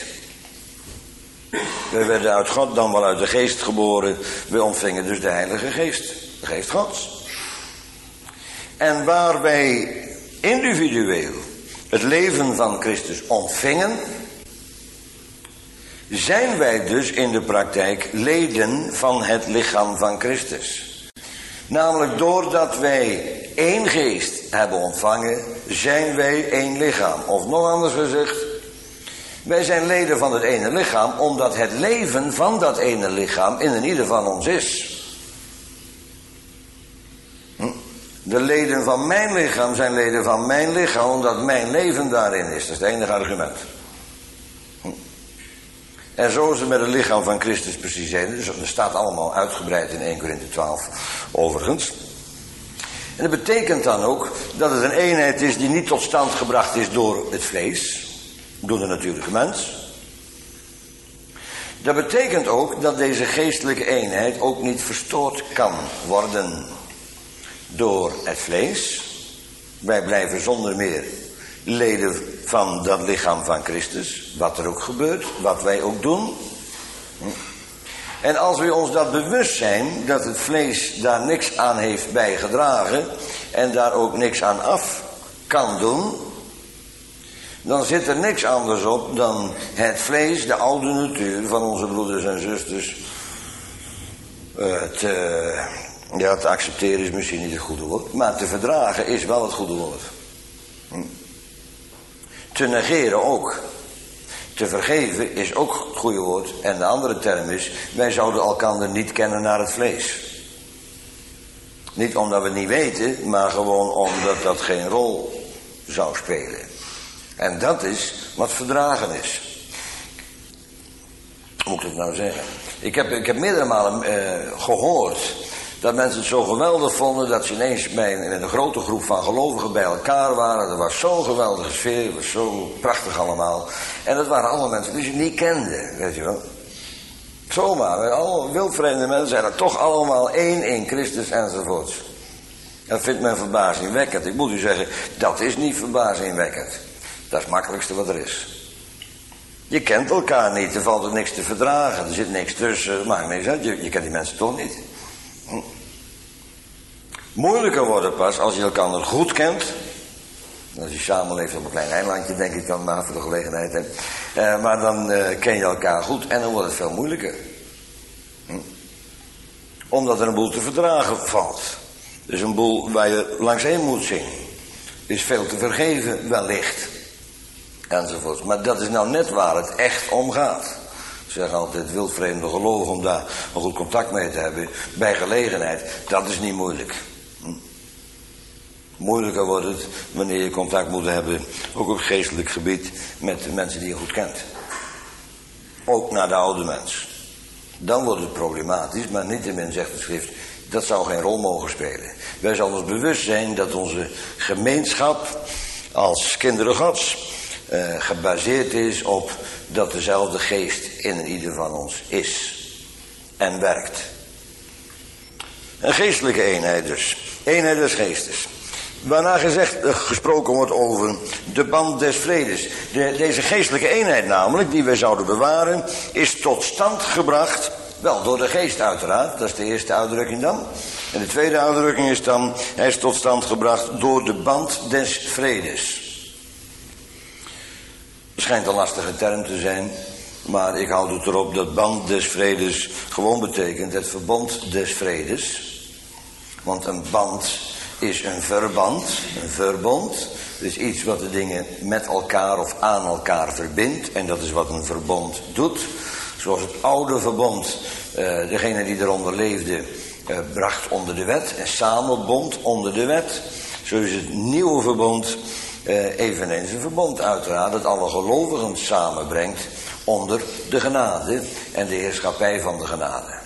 We werden uit God, dan wel uit de geest geboren. We ontvingen dus de Heilige Geest, de geest Gods. En waar wij individueel het leven van Christus ontvingen, zijn wij dus in de praktijk leden van het lichaam van Christus. Namelijk doordat wij één geest hebben ontvangen, zijn wij één lichaam. Of nog anders gezegd, wij zijn leden van het ene lichaam, omdat het leven van dat ene lichaam in ieder van ons is. De leden van mijn lichaam zijn leden van mijn lichaam, omdat mijn leven daarin is. Dat is het enige argument. En zo is het met het lichaam van Christus precies heen. Dus dat staat allemaal uitgebreid in Eerste Korinthe twaalf overigens. En dat betekent dan ook dat het een eenheid is die niet tot stand gebracht is door het vlees, door de natuurlijke mens. Dat betekent ook dat deze geestelijke eenheid ook niet verstoord kan worden door het vlees. Wij blijven zonder meer leden van dat lichaam van Christus, wat er ook gebeurt, wat wij ook doen. En als we ons dat bewust zijn, dat het vlees daar niks aan heeft bijgedragen en daar ook niks aan af kan doen, dan zit er niks anders op dan het vlees, de oude natuur van onze broeders en zusters, uh, te, ja, te accepteren is misschien niet het goede woord, maar te verdragen is wel het goede woord. Hm. Te negeren ook. Te vergeven is ook het goede woord. En de andere term is, wij zouden elkander niet kennen naar het vlees. Niet omdat we het niet weten, maar gewoon omdat dat geen rol zou spelen. En dat is wat verdragen is. Hoe moet ik het nou zeggen? Ik heb, ik heb meerdere malen uh, gehoord dat mensen het zo geweldig vonden dat ze ineens bij een, met een grote groep van gelovigen bij elkaar waren. Dat was zo'n geweldige sfeer, het was zo prachtig allemaal. En dat waren allemaal mensen die ze niet kenden, weet je wel. Zomaar, alle wildvreemde mensen zijn er toch allemaal één in Christus enzovoorts. Dat vindt men verbazingwekkend. Ik moet u zeggen, dat is niet verbazingwekkend. Dat is het makkelijkste wat er is. Je kent elkaar niet, er valt er niks te verdragen, er zit niks tussen, het maakt niks uit, je, je kent die mensen toch niet. Hm. Moeilijker wordt het pas als je elkaar goed kent. Als je samenleeft op een klein eilandje, denk ik dan maar voor de gelegenheid hebt. Uh, maar dan uh, ken je elkaar goed en dan wordt het veel moeilijker. Hm. Omdat er een boel te verdragen valt. Dus een boel waar je langsheen moet zien. Is veel te vergeven wellicht. Enzovoort. Maar dat is nou net waar het echt om gaat. zeg altijd wildvreemde geloven om daar een goed contact mee te hebben. Bij gelegenheid, dat is niet moeilijk. Hm. Moeilijker wordt het wanneer je contact moet hebben, ook op geestelijk gebied, met de mensen die je goed kent. Ook naar de oude mens. Dan wordt het problematisch, maar niettemin zegt de schrift, dat zou geen rol mogen spelen. Wij zullen ons bewust zijn dat onze gemeenschap als kinderen Gods uh, gebaseerd is op dat dezelfde geest in ieder van ons is en werkt. Een geestelijke eenheid dus. Eenheid des geestes. Waarna gezegd, gesproken wordt over de band des vredes. De, deze geestelijke eenheid namelijk, die wij zouden bewaren, is tot stand gebracht, wel door de geest uiteraard, dat is de eerste uitdrukking dan. En de tweede uitdrukking is dan, hij is tot stand gebracht door de band des vredes. Het schijnt een lastige term te zijn, maar ik houd het erop dat band des vredes gewoon betekent het verbond des vredes. Want een band is een verband, een verbond. Dus iets wat de dingen met elkaar of aan elkaar verbindt. En dat is wat een verbond doet. Zoals het oude verbond, uh, degene die eronder leefde, uh, bracht onder de wet. En samenbond onder de wet. Zo is het nieuwe verbond uh, eveneens een verbond uiteraard. Dat alle gelovigen samenbrengt onder de genade en de heerschappij van de genade.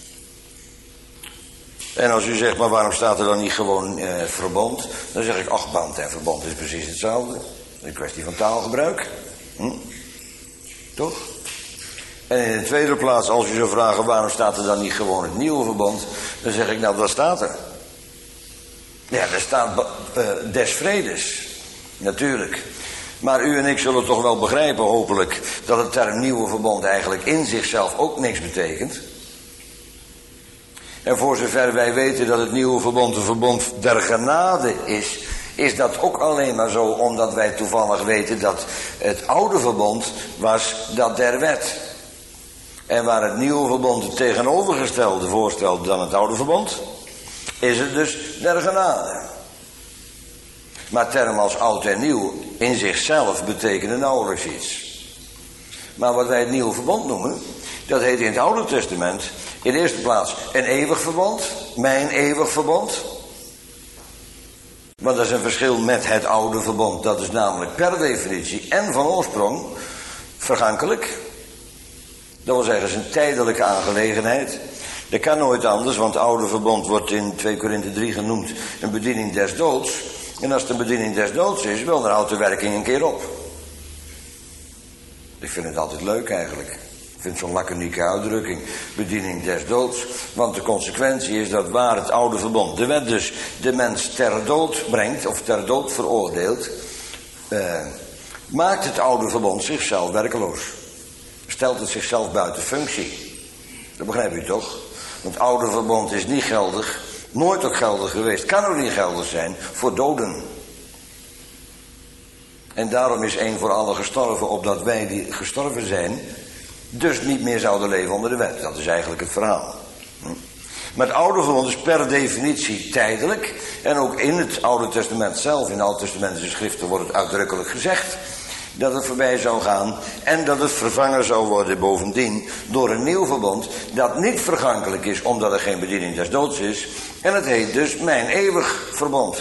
En als u zegt, maar waarom staat er dan niet gewoon eh, verbond? Dan zeg ik, ach, band en verbond is precies hetzelfde. Een kwestie van taalgebruik. Hm? Toch? En in de tweede plaats, als u zou vragen, waarom staat er dan niet gewoon het nieuwe verbond? Dan zeg ik, nou, dat staat er. Ja, er staat uh, des vredes. Natuurlijk. Maar u en ik zullen toch wel begrijpen, hopelijk, dat het term nieuwe verbond eigenlijk in zichzelf ook niks betekent. En voor zover wij weten dat het nieuwe verbond een verbond der genade is, is dat ook alleen maar zo omdat wij toevallig weten dat het oude verbond was dat der wet. En waar het nieuwe verbond het tegenovergestelde voorstelt dan het oude verbond, is het dus der genade. Maar termen als oud en nieuw in zichzelf betekenen nauwelijks iets. Maar wat wij het nieuwe verbond noemen, dat heet in het Oude Testament in de eerste plaats een eeuwig verbond, mijn eeuwig verbond. Want dat is een verschil met het oude verbond. Dat is namelijk per definitie en van oorsprong vergankelijk. Dat wil zeggen, het is een tijdelijke aangelegenheid. Dat kan nooit anders, want het oude verbond wordt in twee Korinthe drie genoemd een bediening des doods. En als het een bediening des doods is, wel, dan houdt de werking een keer op. Ik vind het altijd leuk eigenlijk. Ik vind zo'n laconieke uitdrukking, bediening des doods. Want de consequentie is dat waar het oude verbond, de wet dus, de mens ter dood brengt, of ter dood veroordeelt, eh, maakt het oude verbond zichzelf werkeloos. Stelt het zichzelf buiten functie. Dat begrijp u toch? Want het oude verbond is niet geldig, nooit ook geldig geweest, kan ook niet geldig zijn voor doden. En daarom is één voor allen gestorven, opdat wij die gestorven zijn, dus niet meer zouden leven onder de wet. Dat is eigenlijk het verhaal. Maar het oude verbond is per definitie tijdelijk. En ook in het Oude Testament zelf, in de Oude Testamentische schriften, wordt het uitdrukkelijk gezegd dat het voorbij zou gaan en dat het vervangen zou worden bovendien door een nieuw verbond dat niet vergankelijk is omdat er geen bediening des doods is. En het heet dus mijn eeuwig verbond.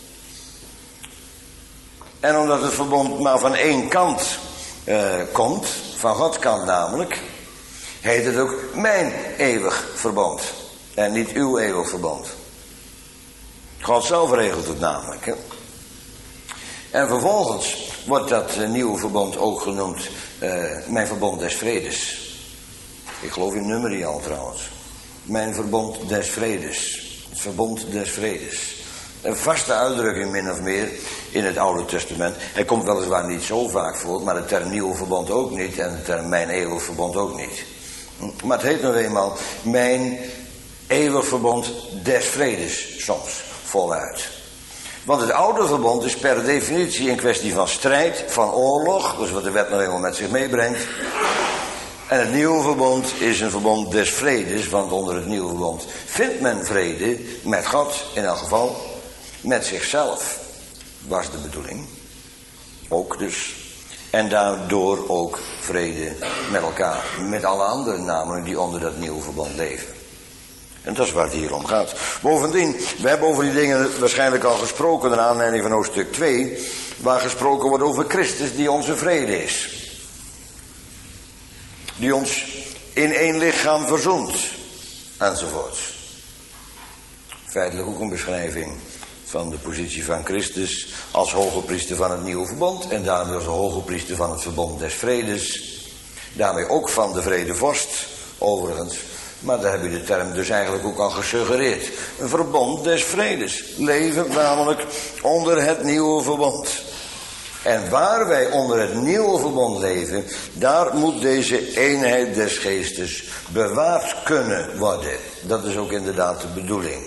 En omdat het verbond maar van één kant uh, komt, van Gods kant namelijk, heet het ook mijn eeuwig verbond. En niet uw eeuwig verbond. God zelf regelt het namelijk. Hè? En vervolgens wordt dat uh, nieuwe verbond ook genoemd uh, mijn verbond des vredes. Ik geloof in nummerie al trouwens. Mijn verbond des vredes. Het verbond des vredes. Een vaste uitdrukking min of meer in het Oude Testament. Hij komt weliswaar niet zo vaak voor, maar de term nieuwe verbond ook niet en de term mijn eeuwig verbond ook niet. Maar het heet nog eenmaal mijn eeuwig verbond des vredes soms voluit. Want het oude verbond is per definitie een kwestie van strijd, van oorlog, dus wat de wet nog eenmaal met zich meebrengt. En het nieuwe verbond is een verbond des vredes, want onder het nieuwe verbond vindt men vrede met God in elk geval. Met zichzelf was de bedoeling. Ook dus. En daardoor ook vrede met elkaar. Met alle anderen namelijk die onder dat nieuwe verbond leven. En dat is waar het hier om gaat. Bovendien, we hebben over die dingen waarschijnlijk al gesproken naar aanleiding van hoofdstuk twee. Waar gesproken wordt over Christus die onze vrede is. Die ons in één lichaam verzoent. Enzovoorts. Feitelijk ook een beschrijving van de positie van Christus als hoge priester van het nieuwe verbond. En daarmee als hoge priester van het verbond des vredes. Daarmee ook van de vredevorst, overigens. Maar daar heb je de term dus eigenlijk ook al gesuggereerd. Een verbond des vredes. Leven namelijk onder het nieuwe verbond. En waar wij onder het nieuwe verbond leven, daar moet deze eenheid des geestes bewaard kunnen worden. Dat is ook inderdaad de bedoeling.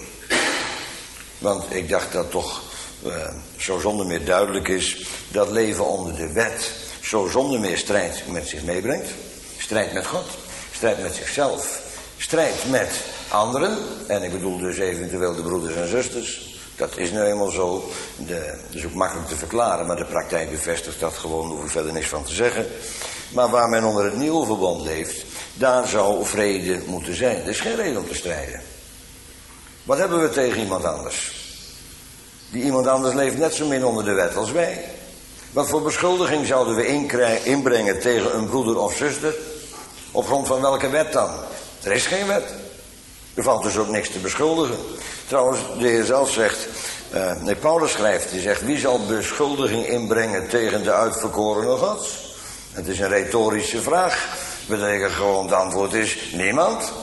Want ik dacht dat toch uh, zo zonder meer duidelijk is dat leven onder de wet zo zonder meer strijd met zich meebrengt. Strijd met God, strijd met zichzelf, strijd met anderen. En ik bedoel dus eventueel de broeders en zusters. Dat is nu eenmaal zo. De, dat is ook makkelijk te verklaren, maar de praktijk bevestigt dat gewoon. Daar hoef ik verder niks van te zeggen. Maar waar men onder het nieuwe verbond leeft, daar zou vrede moeten zijn. Er is geen reden om te strijden. Wat hebben we tegen iemand anders? Die iemand anders leeft net zo min onder de wet als wij. Wat voor beschuldiging zouden we inbrengen tegen een broeder of zuster? Op grond van welke wet dan? Er is geen wet. Er valt dus ook niks te beschuldigen. Trouwens, de Heer zelf zegt, uh, nee, Paulus schrijft, hij zegt, wie zal beschuldiging inbrengen tegen de uitverkorene Gods? Het is een retorische vraag. Betekent gewoon, het antwoord is, niemand.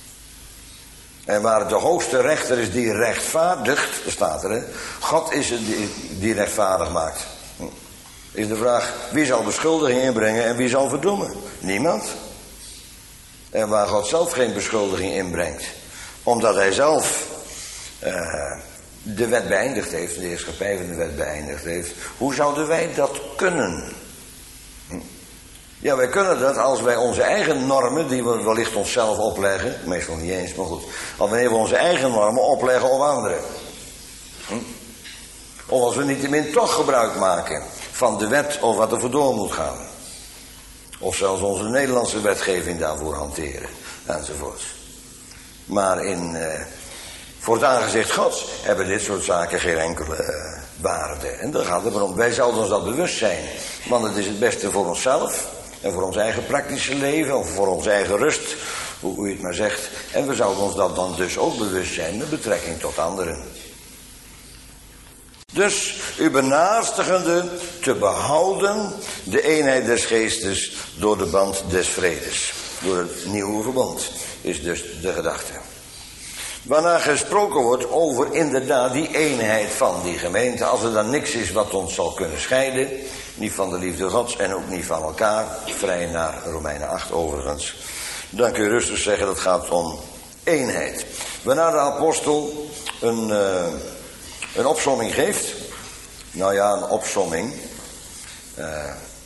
En waar de hoogste rechter is die rechtvaardigt, dat staat er, hè? God is het die, die rechtvaardig maakt. Is de vraag, wie zal beschuldiging inbrengen en wie zal verdoemen? Niemand. En waar God zelf geen beschuldiging inbrengt, omdat hij zelf uh, de wet beëindigd heeft, de heerschappij van de wet beëindigd heeft, hoe zouden wij dat kunnen? Hm? Ja, wij kunnen dat als wij onze eigen normen, die we wellicht onszelf opleggen, meestal niet eens, maar goed, als wanneer we onze eigen normen opleggen op anderen. Hm? Of als we niettemin toch gebruik maken van de wet of wat er voor door moet gaan. Of zelfs onze Nederlandse wetgeving daarvoor hanteren, enzovoort. Maar in, uh, voor het aangezicht Gods hebben dit soort zaken geen enkele uh, waarde. En daar gaat het maar om. Wij zouden ons dat bewust zijn. Want het is het beste voor onszelf. En voor ons eigen praktische leven. Of voor onze eigen rust. Hoe u het maar zegt. En we zouden ons dat dan dus ook bewust zijn met betrekking tot anderen. Dus u benaarstigende te behouden de eenheid des geestes door de band des vredes. Door het nieuwe verbond is dus de gedachte. Waarna gesproken wordt over inderdaad die eenheid van die gemeente. Als er dan niks is wat ons zal kunnen scheiden. Niet van de liefde Gods en ook niet van elkaar. Vrij naar Romeinen acht overigens. Dan kun je rustig zeggen dat het gaat om eenheid. Waarna de apostel een... Uh, Een opsomming geeft. Nou ja, een opsomming. Uh,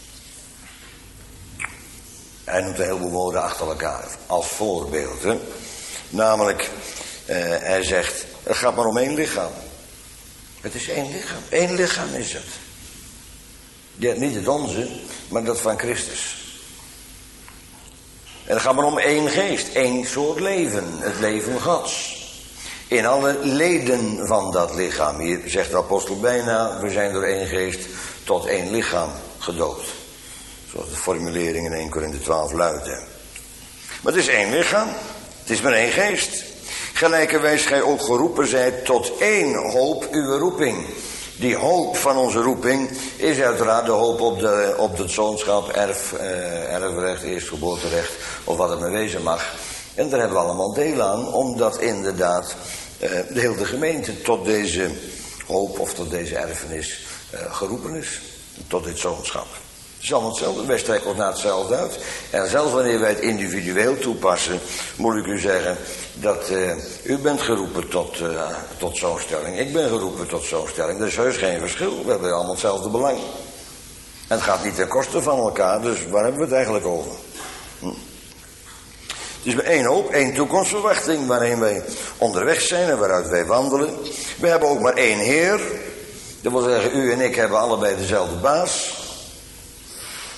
hij noemt een heleboel woorden achter elkaar. Als voorbeeld. Hè? Namelijk, uh, hij zegt, het gaat maar om één lichaam. Het is één lichaam. Eén lichaam is het. Ja, niet het onze, maar dat van Christus. En het gaat maar om één geest. Één soort leven. Het leven Gods. In alle leden van dat lichaam. Hier zegt de apostel bijna, we zijn door één geest tot één lichaam gedoopt. Zoals de formulering in Eerste Korinthe twaalf luidt. Maar het is één lichaam. Het is maar één geest. Gelijkerwijs gij ook geroepen zijt tot één hoop uw roeping. Die hoop van onze roeping is uiteraard de hoop op, de, op het zoonschap, erf, eh, erfrecht, eerstgeboorterecht of wat het maar wezen mag. En daar hebben we allemaal deel aan, omdat inderdaad uh, de hele gemeente tot deze hoop of tot deze erfenis uh, geroepen is. Tot dit zoonschap. Het is allemaal hetzelfde, wij strekken ons naar hetzelfde uit. En zelfs wanneer wij het individueel toepassen, moet ik u zeggen dat uh, u bent geroepen tot, uh, tot zo'n stelling. Ik ben geroepen tot zo'n stelling. Er is heus geen verschil, we hebben allemaal hetzelfde belang. En het gaat niet ten koste van elkaar, dus waar hebben we het eigenlijk over? Hm. Het is maar één hoop, één toekomstverwachting waarin wij onderweg zijn en waaruit wij wandelen. We hebben ook maar één Heer. Dat wil zeggen, u en ik hebben allebei dezelfde baas.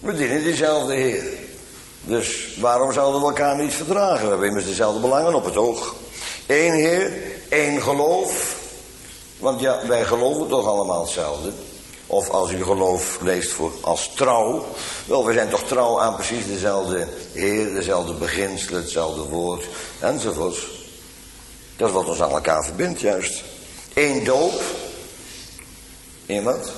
We dienen diezelfde Heer. Dus waarom zouden we elkaar niet verdragen? We hebben immers dezelfde belangen op het oog. Eén Heer, één geloof. Want ja, wij geloven toch allemaal hetzelfde. Of als u geloof leest voor als trouw. Wel, we zijn toch trouw aan precies dezelfde Heer, dezelfde beginselen, hetzelfde woord, enzovoorts. Dat is wat ons aan elkaar verbindt, juist. Eén doop. Eén wat? Dat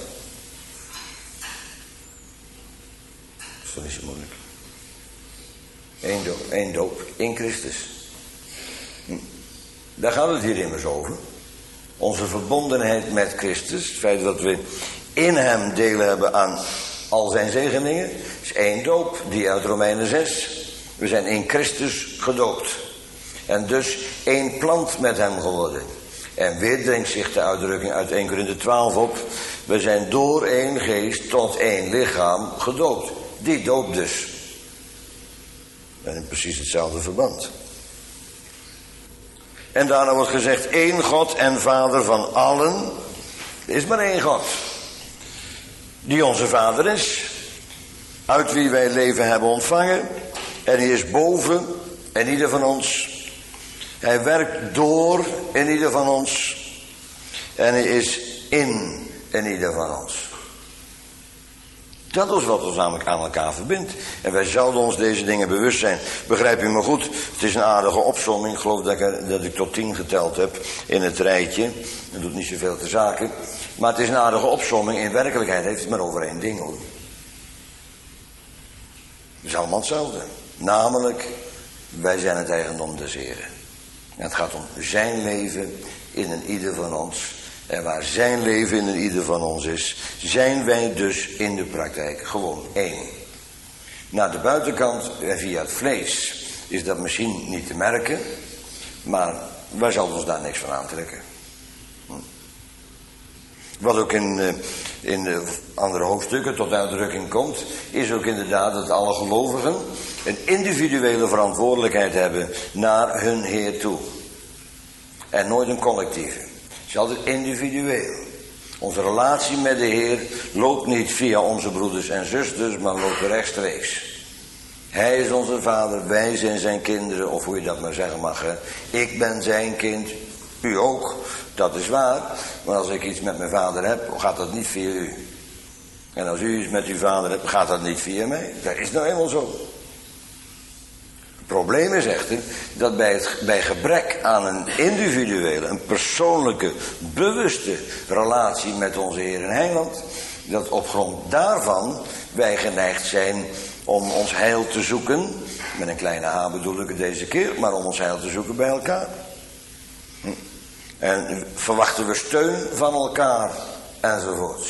is toch niet zo moeilijk. Eén doop, één doop in Christus. Hm. Daar gaat het hier immers over. Onze verbondenheid met Christus. Het feit dat we in hem delen hebben aan al zijn zegeningen. Is één doop, die uit Romeinen zes. We zijn in Christus gedoopt. En dus één plant met hem geworden. En weer dringt zich de uitdrukking uit Eerste Korinthe twaalf op. We zijn door één geest tot één lichaam gedoopt. Die doop dus. En in precies hetzelfde verband. En daarna wordt gezegd, één God en Vader van allen. Er is maar één God. Die onze Vader is. Uit wie wij leven hebben ontvangen. En hij is boven in ieder van ons. Hij werkt door in ieder van ons. En hij is in in ieder van ons. Dat is wat ons namelijk aan elkaar verbindt. En wij zouden ons deze dingen bewust zijn. Begrijp u me goed? Het is een aardige opsomming. Ik geloof dat ik, er, dat ik tot tien geteld heb in het rijtje. Dat doet niet zoveel te zaken. Maar het is een aardige opsomming. In werkelijkheid heeft het maar over één ding, hoor. Het is allemaal hetzelfde. Namelijk, wij zijn het eigendom des Heren. En het gaat om zijn leven in een ieder van ons. En waar zijn leven in een ieder van ons is, zijn wij dus in de praktijk gewoon één. Naar de buitenkant en via het vlees is dat misschien niet te merken, maar wij zouden ons daar niks van aantrekken. Wat ook in, in de andere hoofdstukken tot uitdrukking komt, is ook inderdaad dat alle gelovigen een individuele verantwoordelijkheid hebben naar hun Heer toe. En nooit een collectieve. Het is altijd individueel. Onze relatie met de Heer loopt niet via onze broeders en zusters, maar loopt rechtstreeks. Hij is onze vader, wij zijn zijn kinderen, of hoe je dat maar zeggen mag. Hè. Ik ben zijn kind, u ook, dat is waar. Maar als ik iets met mijn vader heb, gaat dat niet via u. En als u iets met uw vader hebt, gaat dat niet via mij. Dat is nou eenmaal zo. Het probleem is echter dat bij, het, bij gebrek aan een individuele, een persoonlijke, bewuste relatie met onze Heer en Heiland, dat op grond daarvan wij geneigd zijn om ons heil te zoeken, met een kleine a bedoel ik het deze keer, maar om ons heil te zoeken bij elkaar. En verwachten we steun van elkaar enzovoorts.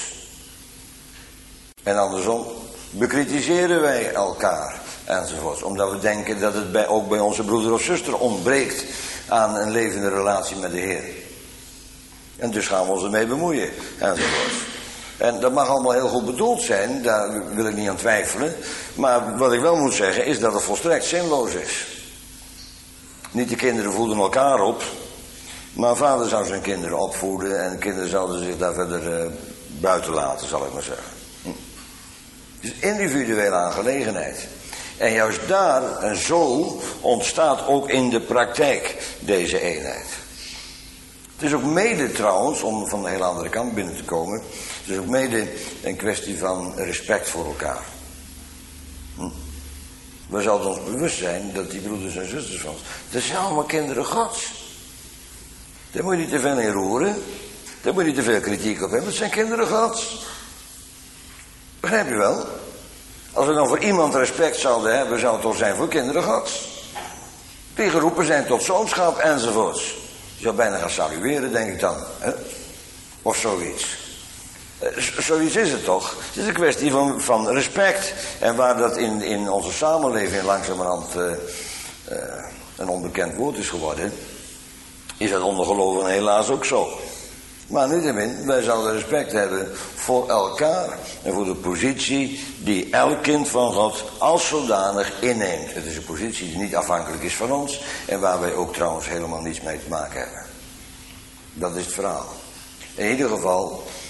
En andersom bekritiseren wij elkaar enzovoorts. Omdat we denken dat het bij, ook bij onze broeder of zuster ontbreekt aan een levende relatie met de Heer. En dus gaan we ons ermee bemoeien enzovoorts. En dat mag allemaal heel goed bedoeld zijn, daar wil ik niet aan twijfelen. Maar wat ik wel moet zeggen is dat het volstrekt zinloos is. Niet de kinderen voeden elkaar op, maar vader zou zijn kinderen opvoeden en de kinderen zouden zich daar verder uh, buiten laten, zal ik maar zeggen. Hm. Het is een individuele aangelegenheid. En juist daar en zo ontstaat ook in de praktijk deze eenheid. Het is ook mede trouwens, om van de hele andere kant binnen te komen, het is ook mede een kwestie van respect voor elkaar. Hm. We zouden ons bewust zijn dat die broeders en zusters van ons, dat zijn allemaal kinderen Gods. Daar moet je niet te veel in roeren. Daar moet je niet te veel kritiek op hebben. Het zijn kinderen Gods. Begrijp je wel? Als we dan voor iemand respect zouden hebben, zou het toch zijn voor kinderen Gods. Die geroepen zijn tot zoonschap enzovoorts. Je zou bijna gaan salueren, denk ik dan. Hè? Of zoiets. Zoiets is het toch. Het is een kwestie van, van respect. En waar dat in, in onze samenleving langzamerhand uh, uh, een onbekend woord is geworden, is dat onder gelovigen helaas ook zo. Maar niettemin, wij zouden respect hebben voor elkaar en voor de positie die elk kind van God als zodanig inneemt. Het is een positie die niet afhankelijk is van ons en waar wij ook trouwens helemaal niets mee te maken hebben. Dat is het verhaal. In ieder geval,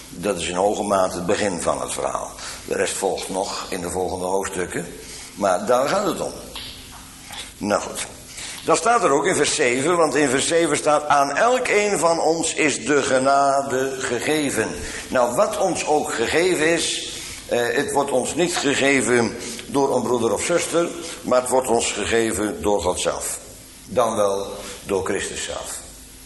Dat is in hoge mate het begin van het verhaal. De rest volgt nog in de volgende hoofdstukken. Maar daar gaat het om. Nou goed. Dan staat er ook in vers zeven, want in vers zeven staat: aan elk een van ons is de genade gegeven. Nou, wat ons ook gegeven is, eh, het wordt ons niet gegeven door een broeder of zuster, maar het wordt ons gegeven door God zelf. Dan wel door Christus zelf.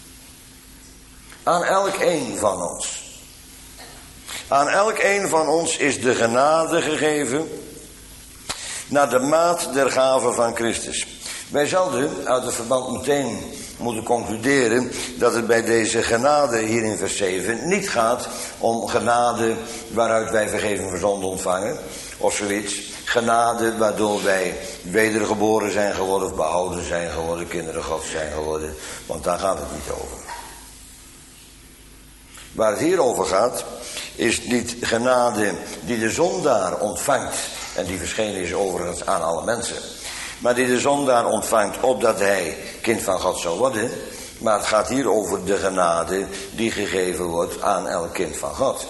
Aan elk een van ons. Aan elk een van ons is de genade gegeven naar de maat der gave van Christus. Wij zouden uit het verband meteen moeten concluderen dat het bij deze genade hier in vers zeven niet gaat om genade waaruit wij vergeving voor zonde ontvangen of zoiets. Genade waardoor wij wedergeboren zijn geworden of behouden zijn geworden, kinderen Gods zijn geworden, want daar gaat het niet over. Waar het hier over gaat is niet genade die de zondaar ontvangt, en die verschenen is overigens aan alle mensen, maar die de zondaar ontvangt opdat hij kind van God zou worden. Maar het gaat hier over de genade die gegeven wordt aan elk kind van God.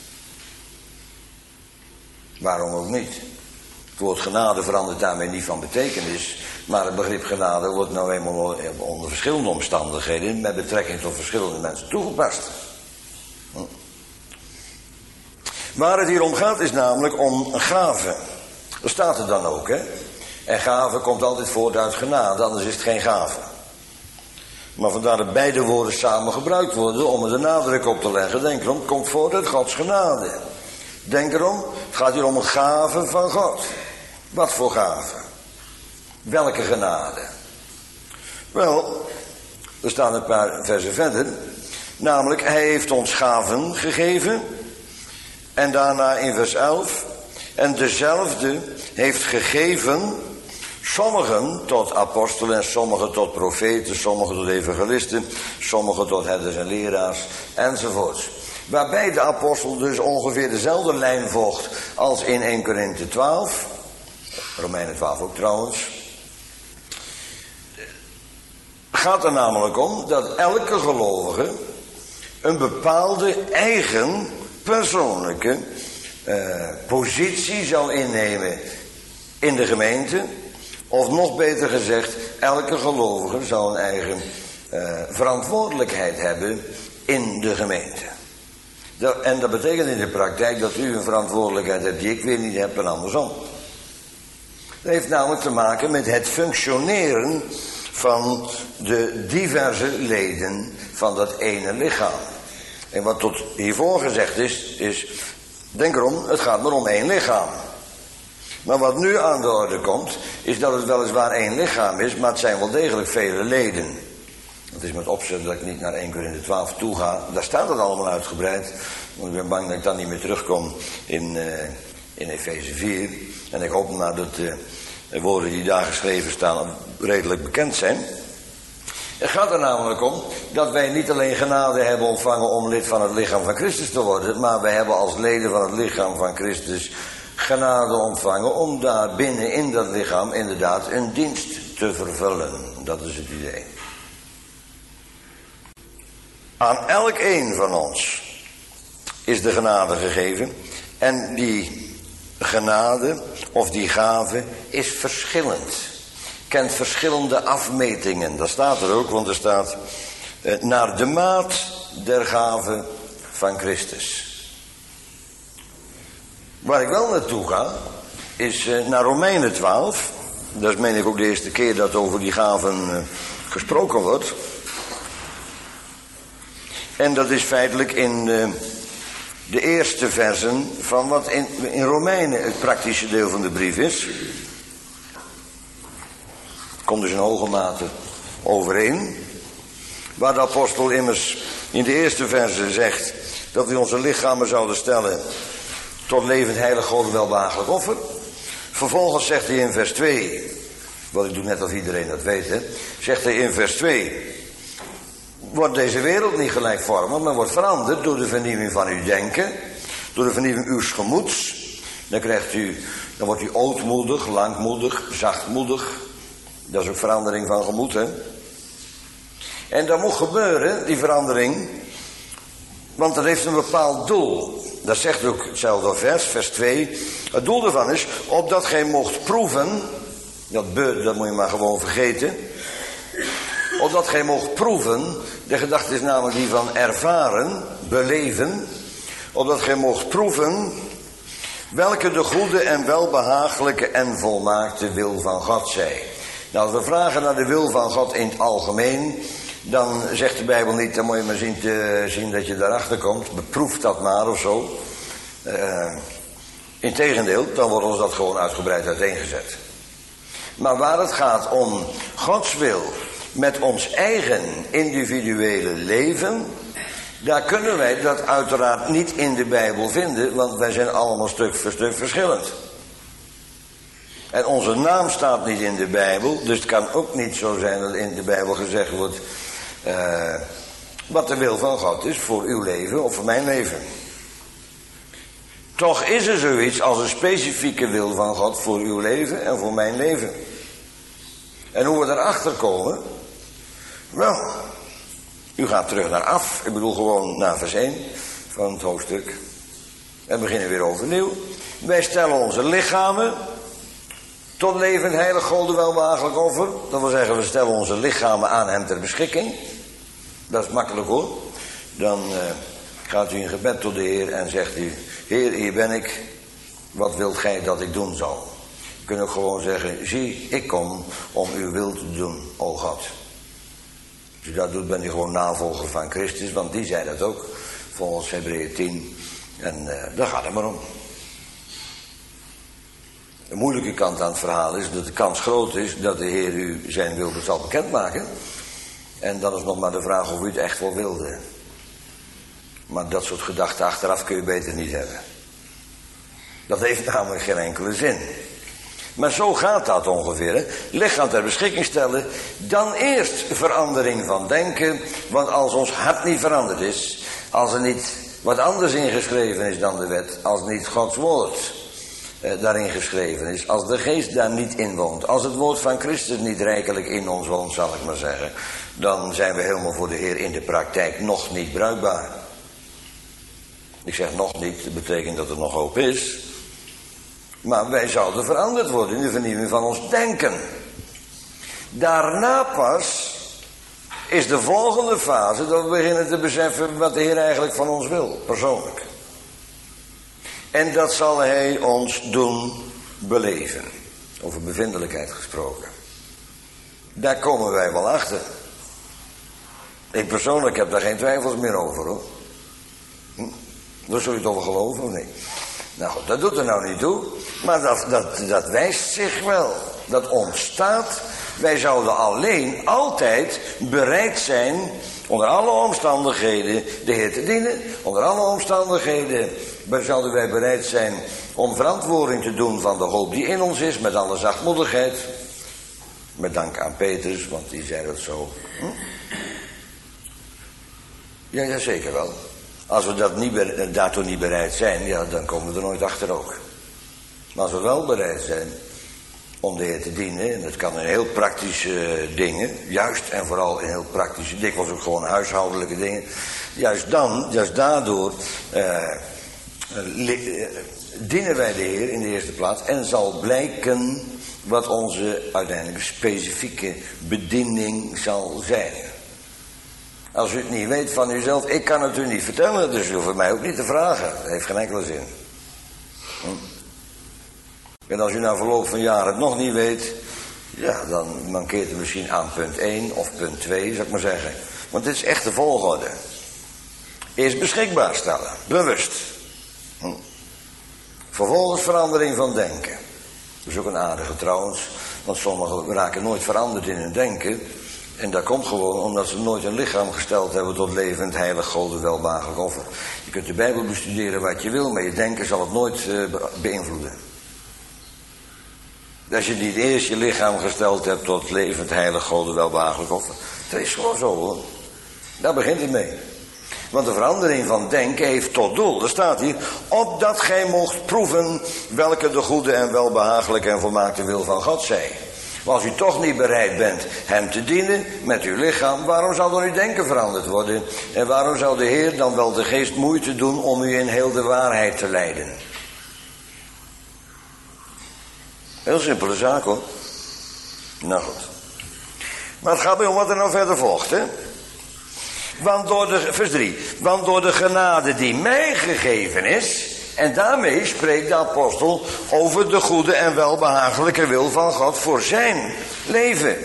Waarom ook niet? Het woord genade verandert daarmee niet van betekenis, maar het begrip genade wordt nou eenmaal onder verschillende omstandigheden met betrekking tot verschillende mensen toegepast. Hm. Waar het hier om gaat is namelijk om een gave. Dat staat er dan ook, hè? En gave komt altijd voort uit genade, anders is het geen gave. Maar vandaar dat beide woorden samen gebruikt worden om er de nadruk op te leggen. Denk erom, het komt voort uit Gods genade. Denk erom, het gaat hier om een gave van God. Wat voor gave? Welke genade? Wel, er staan een paar versen verder. Namelijk, hij heeft ons gaven gegeven. En daarna in vers elf. En dezelfde heeft gegeven, sommigen tot apostelen, sommigen tot profeten, sommigen tot evangelisten, sommigen tot herders en leraars, enzovoorts. Waarbij de apostel dus ongeveer dezelfde lijn volgt als in Eerste Korinthe twaalf, Romeinen twaalf ook trouwens. Gaat er namelijk om dat elke gelovige een bepaalde eigen persoonlijke uh, positie zal innemen in de gemeente. Of nog beter gezegd, elke gelovige zal een eigen uh, verantwoordelijkheid hebben in de gemeente. Dat, en dat betekent in de praktijk dat u een verantwoordelijkheid hebt die ik weer niet heb en andersom. Dat heeft namelijk te maken met het functioneren van de diverse leden van dat ene lichaam. En wat tot hiervoor gezegd is, is, denk erom, het gaat maar om één lichaam. Maar wat nu aan de orde komt, is dat het weliswaar één lichaam is, maar het zijn wel degelijk vele leden. Het is met opzet dat ik niet naar Eerste Korinthe twaalf toe ga. Daar staat het allemaal uitgebreid. Want ik ben bang dat ik dan niet meer terugkom in, uh, in Efeze vier. En ik hoop maar dat uh, de woorden die daar geschreven staan redelijk bekend zijn. Het gaat er namelijk om dat wij niet alleen genade hebben ontvangen om lid van het lichaam van Christus te worden, maar wij hebben als leden van het lichaam van Christus genade ontvangen om daar binnen in dat lichaam inderdaad een dienst te vervullen. Dat is het idee. Aan elk een van ons is de genade gegeven. En die genade of die gave is verschillend. Kent verschillende afmetingen. Dat staat er ook, want er staat eh, naar de maat der gave van Christus. Waar ik wel naartoe ga, is eh, naar Romeinen twaalf. Dat is meen ik ook de eerste keer dat over die gaven eh, gesproken wordt. En dat is feitelijk in uh, de eerste versen van wat in, in Romeinen het praktische deel van de brief is. Komt dus in hoge mate overeen. Waar de apostel immers in de eerste versen zegt dat we onze lichamen zouden stellen tot levend heilig God welbehagelijk offer. Vervolgens zegt hij in vers twee, wat ik doe net of iedereen dat weet, hè, zegt hij in vers twee... wordt deze wereld niet gelijkvormig, maar wordt veranderd door de vernieuwing van uw denken, door de vernieuwing uws gemoeds. Dan krijgt u, dan wordt u ootmoedig, langmoedig, zachtmoedig. Dat is ook verandering van gemoed, hè. En dat moet gebeuren, die verandering, Want dat heeft een bepaald doel. Dat zegt ook hetzelfde vers, vers twee. Het doel ervan is, opdat gij mocht proeven. Dat be, dat moet je maar gewoon vergeten. Opdat gij mocht proeven. De gedachte is namelijk die van ervaren, beleven. Opdat gij mocht proeven. Welke de goede en welbehagelijke en volmaakte wil van God zij. Nou, als we vragen naar de wil van God in het algemeen, dan zegt de Bijbel niet, dan moet je maar zien, te, zien dat je daarachter komt. Beproef dat maar of zo. Uh, Integendeel, dan wordt ons dat gewoon uitgebreid uiteengezet. Maar waar het gaat om Gods wil met ons eigen individuele leven, daar kunnen wij dat uiteraard niet in de Bijbel vinden, want wij zijn allemaal stuk voor stuk verschillend. En onze naam staat niet in de Bijbel, dus het kan ook niet zo zijn dat in de Bijbel gezegd wordt uh, wat de wil van God is voor uw leven of voor mijn leven. Toch is er zoiets als een specifieke wil van God voor uw leven en voor mijn leven. En hoe we daarachter komen? Wel, u gaat terug naar af, ik bedoel gewoon naar vers één van het hoofdstuk. En beginnen weer overnieuw. Wij stellen onze lichamen tot levend, heilig, golden, welbehagelijk offer. Dat wil zeggen, we stellen onze lichamen aan hem ter beschikking. Dat is makkelijk hoor. Dan uh, gaat u in gebed tot de Heer en zegt u, Heer, hier ben ik, wat wilt gij dat ik doen zal? Je kunt ook gewoon zeggen, zie, ik kom om uw wil te doen, o God. Als u dat doet, bent u gewoon navolger van Christus, want die zei dat ook, volgens Hebreeën tien. En uh, daar gaat het maar om. De moeilijke kant aan het verhaal is dat de kans groot is dat de Heer u zijn wil zal bekendmaken. En dan is nog maar de vraag of u het echt wel wilde. Maar dat soort gedachten achteraf kun je beter niet hebben. Dat heeft namelijk geen enkele zin. Maar zo gaat dat ongeveer. Hè? Lichaam ter beschikking stellen. Dan eerst verandering van denken. Want als ons hart niet veranderd is. Als er niet wat anders ingeschreven is dan de wet. Als niet Gods woord eh, daarin geschreven is. Als de geest daar niet in woont. Als het woord van Christus niet rijkelijk in ons woont, zal ik maar zeggen. Dan zijn we helemaal voor de Heer in de praktijk nog niet bruikbaar. Ik zeg nog niet, dat betekent dat er nog hoop is. Maar wij zouden veranderd worden in de vernieuwing van ons denken. Daarna pas is de volgende fase dat we beginnen te beseffen wat de Heer eigenlijk van ons wil, persoonlijk. En dat zal Hij ons doen beleven. Over bevindelijkheid gesproken. Daar komen wij wel achter. Ik persoonlijk heb daar geen twijfels meer over hoor. Hm? Daar zul je toch wel geloven of niet? Nou goed, dat doet er nou niet toe. Maar dat, dat, dat wijst zich wel. Dat ontstaat. Wij zouden alleen altijd bereid zijn, onder alle omstandigheden, de Heer te dienen. Onder alle omstandigheden zouden wij bereid zijn om verantwoording te doen van de hoop die in ons is, met alle zachtmoedigheid. Met dank aan Petrus, want die zei dat zo. Hm? Ja, ja, zeker wel. Als we dat niet, daartoe niet bereid zijn, ja, dan komen we er nooit achter ook. Maar als we wel bereid zijn om de Heer te dienen, en dat kan in heel praktische dingen, juist en vooral in heel praktische, dikwijls ook gewoon huishoudelijke dingen, juist dan, juist daardoor, eh, li, dienen wij de Heer in de eerste plaats en zal blijken wat onze uiteindelijk specifieke bediening zal zijn. Als u het niet weet van uzelf, ik kan het u niet vertellen, dus u hoeft mij ook niet te vragen. Dat heeft geen enkele zin. Hm? En als u na verloop van jaren het nog niet weet, ja, dan mankeert u misschien aan punt één of punt twee, zou ik maar zeggen. Want dit is echt de volgorde. Eerst beschikbaar stellen, bewust. Hm? Vervolgens verandering van denken. Dat is ook een aardige trouwens, want sommigen raken nooit veranderd in hun denken. En dat komt gewoon omdat ze nooit een lichaam gesteld hebben tot levend, heilig, golden, welbehagelijk offer. Je kunt de Bijbel bestuderen wat je wil, maar je denken zal het nooit uh, beïnvloeden. Als je niet eerst je lichaam gesteld hebt tot levend, heilig, golden, welbehagelijk offer. Dat is gewoon zo hoor. Daar begint het mee. Want de verandering van denken heeft tot doel. Er staat hier, opdat gij mocht proeven welke de goede en welbehagelijke en volmaakte wil van God zij. Maar als u toch niet bereid bent hem te dienen met uw lichaam, waarom zou dan uw denken veranderd worden? En waarom zou de Heer dan wel de geest moeite doen om u in heel de waarheid te leiden? Heel simpele zaak hoor. Nou goed. Maar het gaat mij om wat er nou verder volgt, hè. Want door de, vers drie, want door de genade die mij gegeven is, en daarmee spreekt de apostel over de goede en welbehagelijke wil van God voor zijn leven.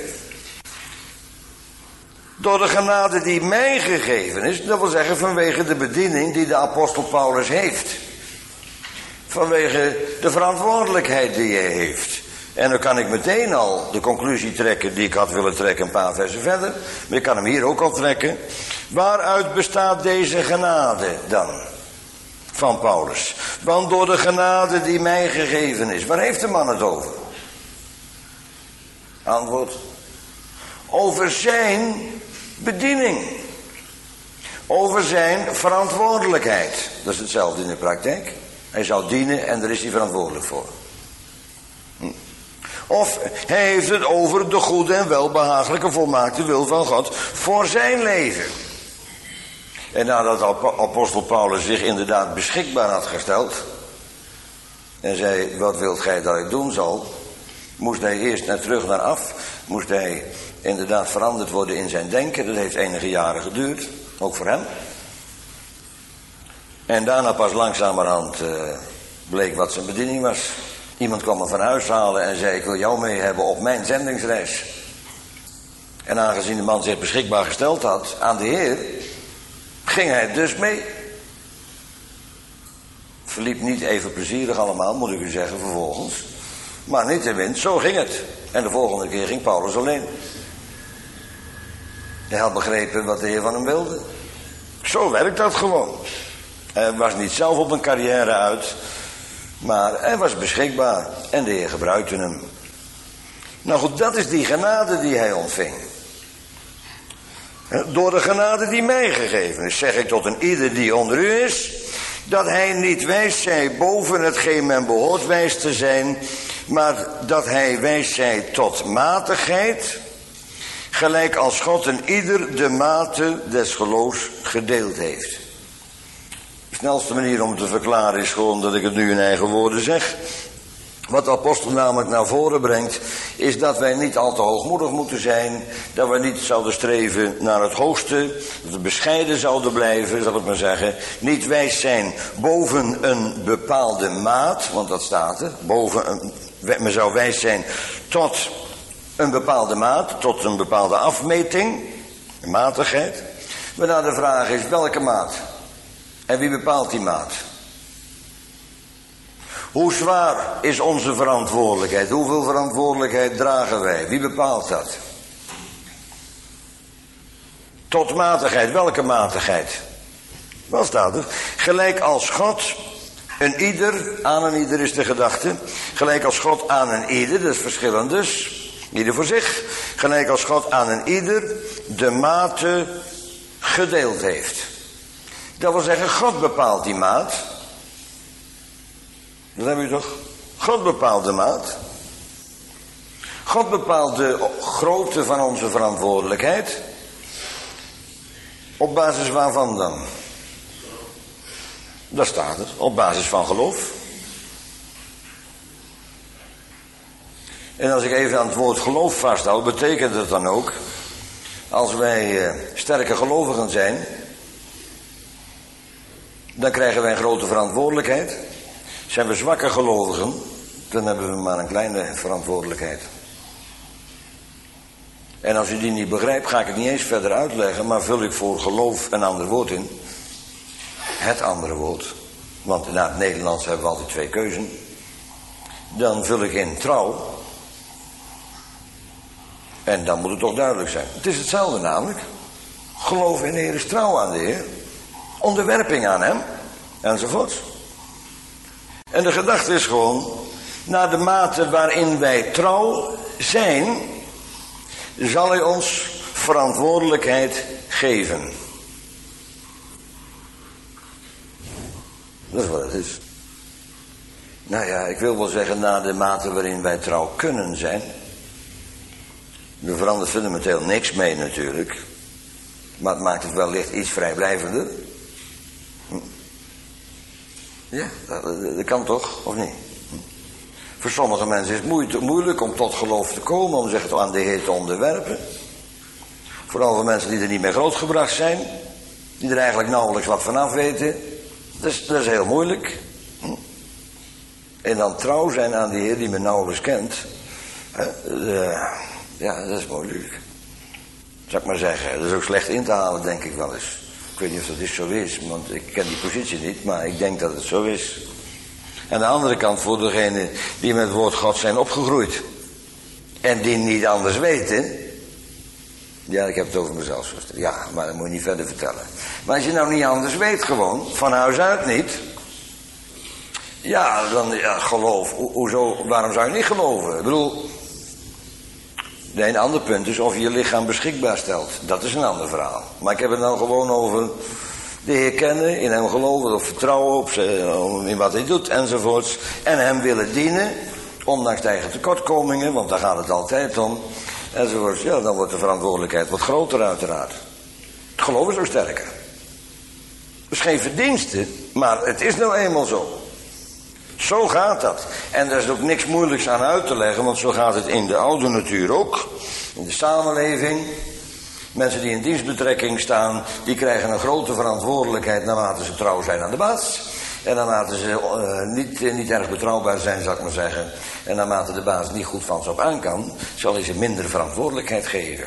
Door de genade die mij gegeven is, dat wil zeggen vanwege de bediening die de apostel Paulus heeft. Vanwege de verantwoordelijkheid die hij heeft. En dan kan ik meteen al de conclusie trekken die ik had willen trekken een paar versen verder. Maar ik kan hem hier ook al trekken. Waaruit bestaat deze genade dan? Van Paulus. Want door de genade die mij gegeven is. Waar heeft de man het over? Antwoord. Over zijn bediening. Over zijn verantwoordelijkheid. Dat is hetzelfde in de praktijk. Hij zou dienen en daar is hij verantwoordelijk voor. Hm. Of hij heeft het over de goede en welbehagelijke volmaakte wil van God voor zijn leven. En nadat apostel Paulus zich inderdaad beschikbaar had gesteld en zei, wat wilt gij dat ik doen zal, moest hij eerst naar terug naar af, moest hij inderdaad veranderd worden in zijn denken. Dat heeft enige jaren geduurd, ook voor hem. En daarna pas langzamerhand uh, bleek wat zijn bediening was. Iemand kwam hem van huis halen en zei, ik wil jou mee hebben op mijn zendingsreis. En aangezien de man zich beschikbaar gesteld had aan de Heer, ging hij dus mee. Verliep niet even plezierig allemaal, moet ik u zeggen, vervolgens. Maar niettemin, zo ging het. En de volgende keer ging Paulus alleen. Hij had begrepen wat de Heer van hem wilde. Zo werkt dat gewoon. Hij was niet zelf op een carrière uit, maar hij was beschikbaar en de Heer gebruikte hem. Nou goed, dat is die genade die hij ontving. Door de genade die mij gegeven is, zeg ik tot een ieder die onder u is, dat hij niet wijs zij boven hetgeen men behoort wijs te zijn, maar dat hij wijs zij tot matigheid, gelijk als God een ieder de mate des geloofs gedeeld heeft. De snelste manier om het te verklaren is gewoon dat ik het nu in eigen woorden zeg. Wat de apostel namelijk naar voren brengt, is dat wij niet al te hoogmoedig moeten zijn, dat we niet zouden streven naar het hoogste, dat we bescheiden zouden blijven, zal ik maar zeggen. Niet wijs zijn boven een bepaalde maat, want dat staat er, boven een, men zou wijs zijn tot een bepaalde maat, tot een bepaalde afmeting, een matigheid. Maar nou de vraag is, welke maat? En wie bepaalt die maat? Hoe zwaar is onze verantwoordelijkheid? Hoeveel verantwoordelijkheid dragen wij? Wie bepaalt dat? Tot matigheid. Welke matigheid? Wat staat er? Gelijk als God een ieder, aan een ieder is de gedachte. Gelijk als God aan een ieder, dat is verschillend dus. Ieder voor zich. Gelijk als God aan een ieder de mate gedeeld heeft. Dat wil zeggen, God bepaalt die maat. Dat hebben we toch? God bepaalt de maat. God bepaalt de grootte van onze verantwoordelijkheid. Op basis waarvan dan? Daar staat het. Op basis van geloof. En als ik even aan het woord geloof vasthoud, betekent het dan ook, als wij uh, sterke gelovigen zijn, dan krijgen wij een grote verantwoordelijkheid. Zijn we zwakke gelovigen, dan hebben we maar een kleine verantwoordelijkheid. En als u die niet begrijpt, ga ik het niet eens verder uitleggen, maar vul ik voor geloof een ander woord in. Het andere woord. Want na het Nederlands hebben we altijd twee keuzen. Dan vul ik in trouw. En dan moet het toch duidelijk zijn. Het is hetzelfde namelijk. Geloof in de Heer is trouw aan de Heer. Onderwerping aan hem. Enzovoort. En de gedachte is gewoon, naar de mate waarin wij trouw zijn, zal hij ons verantwoordelijkheid geven. Dat is wat het is. Nou ja, ik wil wel zeggen, naar de mate waarin wij trouw kunnen zijn. Er verandert fundamenteel niks mee natuurlijk. Maar het maakt het wellicht iets vrijblijvender. Hm. Ja, dat, dat kan toch, of niet? Hm. Voor sommige mensen is het moe- moeilijk om tot geloof te komen, om zich aan de Heer te onderwerpen. Vooral voor mensen die er niet meer grootgebracht zijn, die er eigenlijk nauwelijks wat vanaf weten. Dat is, dat is heel moeilijk. Hm. En dan trouw zijn aan die Heer die men nauwelijks kent. Uh, ja, dat is moeilijk. Zou ik maar zeggen. Dat is ook slecht in te halen, denk ik wel eens. Ik weet niet of dat is zo is, want ik ken die positie niet, maar ik denk dat het zo is. Aan de andere kant voor degenen die met het woord God zijn opgegroeid. En die niet anders weten. Ja, ik heb het over mezelf, zuster. Ja, maar dat moet je niet verder vertellen. Maar als je nou niet anders weet gewoon, van huis uit niet. Ja, dan, ja, geloof. Ho, hoezo, waarom zou je niet geloven? Ik bedoel, een ander punt is of je je lichaam beschikbaar stelt. Dat is een ander verhaal. Maar ik heb het nou gewoon over de Heer kennen, in hem geloven of vertrouwen op ze, in wat hij doet enzovoorts. En hem willen dienen, ondanks de eigen tekortkomingen, want daar gaat het altijd om. Enzovoorts. Ja, dan wordt de verantwoordelijkheid wat groter uiteraard. Het geloof is ook sterker. Het is geen verdienste, maar het is nou eenmaal zo. Zo gaat dat. En er is ook niks moeilijks aan uit te leggen, want zo gaat het in de oude natuur ook. In de samenleving. Mensen die in dienstbetrekking staan, die krijgen een grote verantwoordelijkheid naarmate ze trouw zijn aan de baas. En naarmate ze uh, niet, uh, niet erg betrouwbaar zijn, zal ik maar zeggen. En naarmate de baas niet goed van ze op aan kan, zal hij ze minder verantwoordelijkheid geven.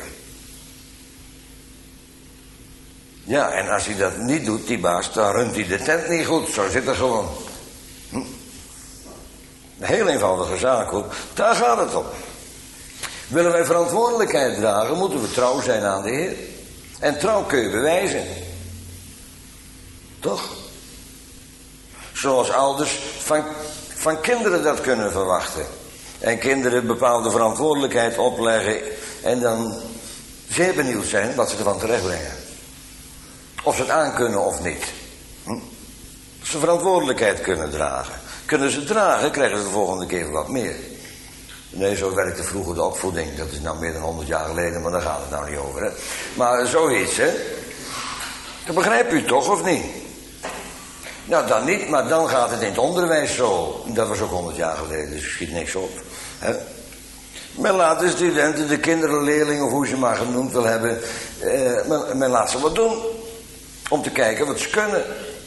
Ja, en als hij dat niet doet, die baas, dan runt hij de tent niet goed. Zo zit het gewoon. Hm? Een heel eenvoudige zaak hoor. Daar gaat het om. Willen wij verantwoordelijkheid dragen, moeten we trouw zijn aan de Heer. En trouw kun je bewijzen. Toch? Zoals ouders van, van kinderen dat kunnen verwachten. En kinderen bepaalde verantwoordelijkheid opleggen. En dan zeer benieuwd zijn wat ze ervan terechtbrengen. Of ze het aankunnen of niet. Hm? Of ze verantwoordelijkheid kunnen dragen. Kunnen ze dragen, krijgen ze de volgende keer wat meer. Nee, zo werkte vroeger de opvoeding. Dat is nou meer dan honderd jaar geleden, maar daar gaat het nou niet over. Hè? Maar zoiets, hè. Dat begrijpt u toch, of niet? Nou, dan niet, maar dan gaat het in het onderwijs zo. Dat was ook honderd jaar geleden, dus er schiet niks op. Hè? Men laat de studenten, de kinderen, leerlingen, of hoe ze maar genoemd wil hebben... Eh, men, men laat ze wat doen. Om te kijken wat ze kunnen.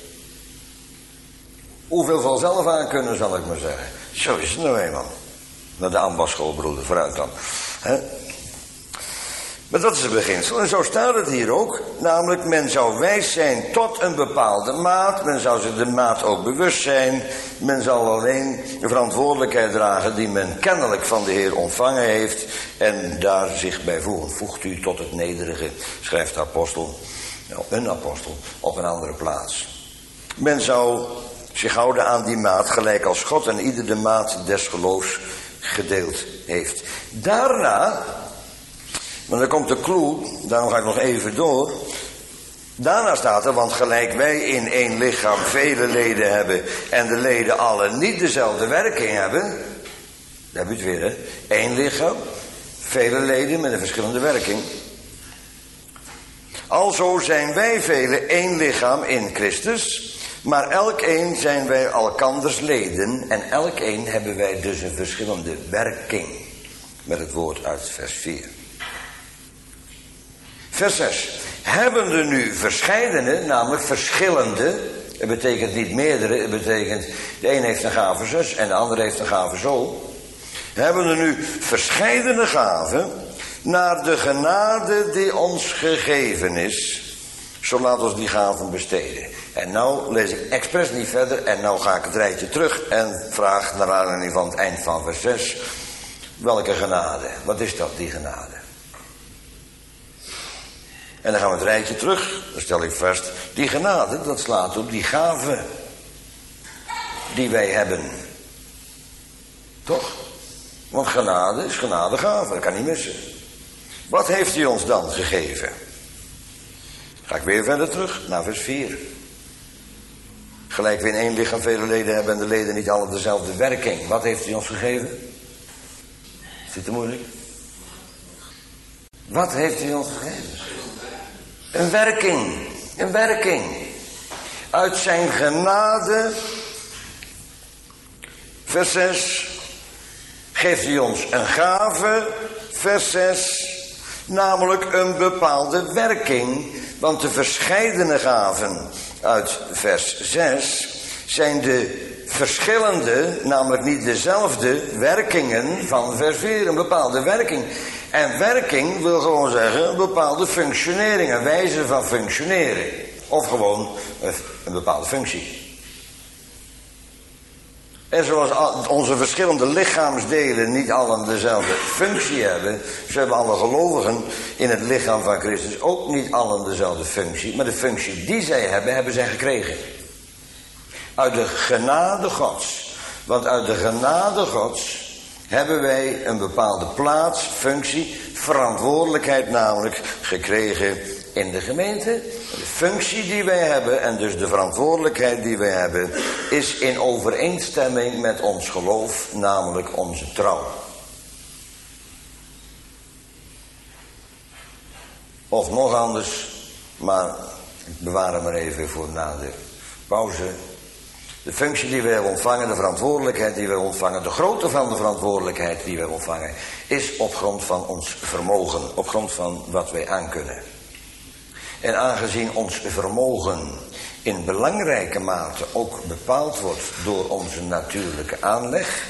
Hoeveel van zelf aan kunnen, zal ik maar zeggen. Zo is het nou eenmaal. Naar de ambachtsschool, broeder, vooruit dan. He? Maar dat is het beginsel. En zo staat het hier ook. Namelijk, men zou wijs zijn tot een bepaalde maat. Men zou zich de maat ook bewust zijn. Men zal alleen de verantwoordelijkheid dragen die men kennelijk van de Heer ontvangen heeft. En daar zich bij voegen. Voegt u tot het nederige, schrijft de apostel. Nou, een apostel, op een andere plaats. Men zou zich houden aan die maat, gelijk als God en ieder de maat des geloofs gedeeld heeft. Daarna, maar dan komt de clue, daarom ga ik nog even door. Daarna staat er, want gelijk wij in één lichaam vele leden hebben en de leden alle niet dezelfde werking hebben. Daar heb je het weer, hè. Eén lichaam, vele leden met een verschillende werking. Alzo zijn wij velen één lichaam in Christus, maar elkeen zijn wij elkanders leden en elkeen hebben wij dus een verschillende werking. Met het woord uit vers vier. Vers zes. Hebben er nu verscheidene, namelijk verschillende, het betekent niet meerdere, het betekent de een heeft een gave zus en de ander heeft een gave zo. Hebben er nu verscheidene gaven naar de genade die ons gegeven is, zo laat ons die gaven besteden. En nou lees ik expres niet verder en nou ga ik het rijtje terug en vraag naar aanleiding van het eind van vers zes. Welke genade? Wat is dat, die genade? En dan gaan we het rijtje terug. Dan stel ik vast, die genade, dat slaat op die gave die wij hebben. Toch? Want genade is genadegave, dat kan niet missen. Wat heeft hij ons dan gegeven? Ga ik weer verder terug, naar vers vier. Gelijk we in één lichaam vele leden hebben en de leden niet alle dezelfde werking. Wat heeft hij ons gegeven? Is dit te moeilijk? Wat heeft hij ons gegeven? Een werking. Een werking. Uit zijn genade, vers zes, geeft hij ons een gave, vers zes, namelijk een bepaalde werking. Want de verscheidene gaven uit vers zes zijn de verschillende, namelijk niet dezelfde werkingen van vers vier. Een bepaalde werking. En werking wil gewoon zeggen een bepaalde functionering, een wijze van functioneren. Of gewoon een bepaalde functie. En zoals onze verschillende lichaamsdelen niet allen dezelfde functie hebben, zo hebben alle gelovigen in het lichaam van Christus ook niet allen dezelfde functie. Maar de functie die zij hebben, hebben zij gekregen. Uit de genade Gods. Want uit de genade Gods hebben wij een bepaalde plaats, functie, verantwoordelijkheid namelijk gekregen in de gemeente. De functie die wij hebben en dus de verantwoordelijkheid die wij hebben is in overeenstemming met ons geloof, namelijk onze trouw. Of nog anders, maar ik bewaar hem maar even voor na de pauze. De functie die wij ontvangen, de verantwoordelijkheid die wij ontvangen, de grootte van de verantwoordelijkheid die wij ontvangen, is op grond van ons vermogen, op grond van wat wij aankunnen. En aangezien ons vermogen in belangrijke mate ook bepaald wordt door onze natuurlijke aanleg.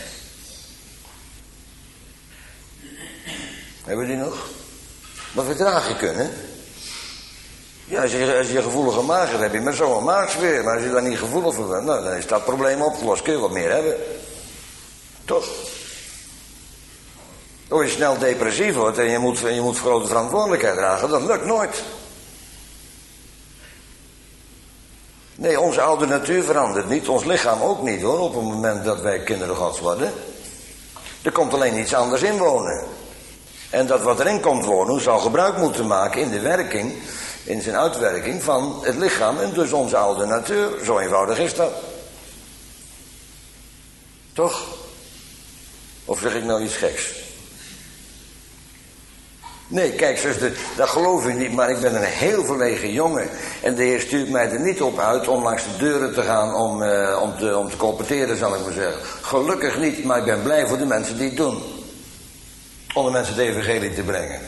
Hebben we die nog? Wat we dragen kunnen. Ja, als je, als je gevoelige maag hebt, heb je met zo'n maagsfeer. Maar als je daar niet gevoelig voor bent, nou, dan is dat probleem opgelost. Kun je wat meer hebben. Toch? Als je snel depressief wordt en je moet, en je moet grote verantwoordelijkheid dragen, dat lukt nooit. Nee, onze oude natuur verandert niet. Ons lichaam ook niet hoor, op het moment dat wij kinderen Gods worden. Er komt alleen iets anders in wonen. En dat wat erin komt wonen, zal gebruik moeten maken in de werking, in zijn uitwerking van het lichaam en dus onze oude natuur. Zo eenvoudig is dat. Toch? Of zeg ik nou iets geks? Nee, kijk zuster, dat geloof ik niet, maar ik ben een heel verlegen jongen. En de Heer stuurt mij er niet op uit om langs de deuren te gaan om, uh, om, te, om te colporteren, zal ik maar zeggen. Gelukkig niet, maar ik ben blij voor de mensen die het doen. Om de mensen het evangelie te brengen.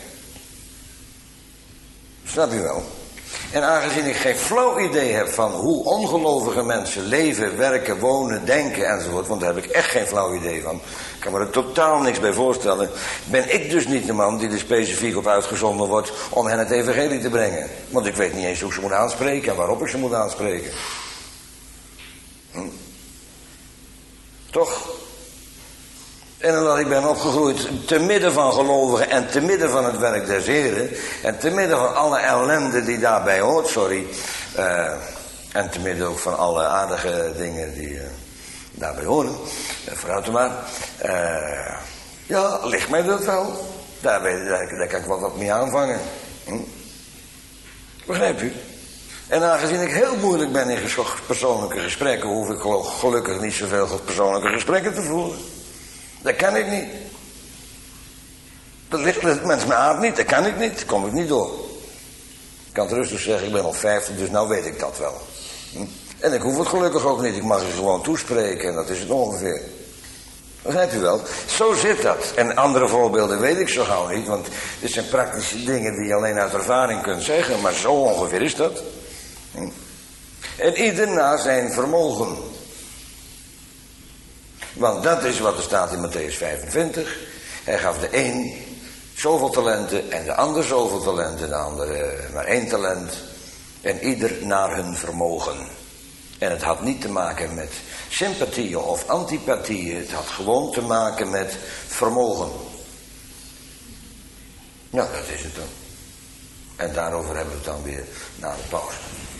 Snap je wel? En aangezien ik geen flauw idee heb van hoe ongelovige mensen leven, werken, wonen, denken enzovoort, want daar heb ik echt geen flauw idee van. Ik kan me er totaal niks bij voorstellen. Ben ik dus niet de man die er specifiek op uitgezonden wordt om hen het evangelie te brengen. Want ik weet niet eens hoe ik ze moet aanspreken en waarop ik ze moet aanspreken. Hm? Toch? En omdat ik ben opgegroeid te midden van gelovigen en te midden van het werk des Heren. En te midden van alle ellende die daarbij hoort, sorry. Uh, en te midden ook van alle aardige dingen die uh, daarbij horen. Uh, vooruit er maar. Uh, ja, ligt mij dat wel. Daar, daar, daar kan ik wel wat mee aanvangen. Hm? Begrijp u? En aangezien ik heel moeilijk ben in persoonlijke gesprekken, hoef ik gelukkig niet zoveel persoonlijke gesprekken te voeren. Dat kan ik niet. Dat ligt het mensen mijn aard niet, dat kan ik niet, daar kom ik niet door. Ik kan het rustig zeggen, ik ben al vijftig, dus nou weet ik dat wel. Hm? En ik hoef het gelukkig ook niet, ik mag ze gewoon toespreken en dat is het ongeveer. Begrijpt u wel? Zo zit dat. En andere voorbeelden weet ik zo gauw niet, want dit zijn praktische dingen die je alleen uit ervaring kunt zeggen, maar zo ongeveer is dat. Hm? En ieder na zijn vermogen. Want dat is wat er staat in Mattheüs vijfentwintig. Hij gaf de een zoveel talenten en de ander zoveel talenten, de andere maar één talent. En ieder naar hun vermogen. En het had niet te maken met sympathieën of antipathieën. Het had gewoon te maken met vermogen. Ja, dat is het dan. En daarover hebben we het dan weer na de pauze.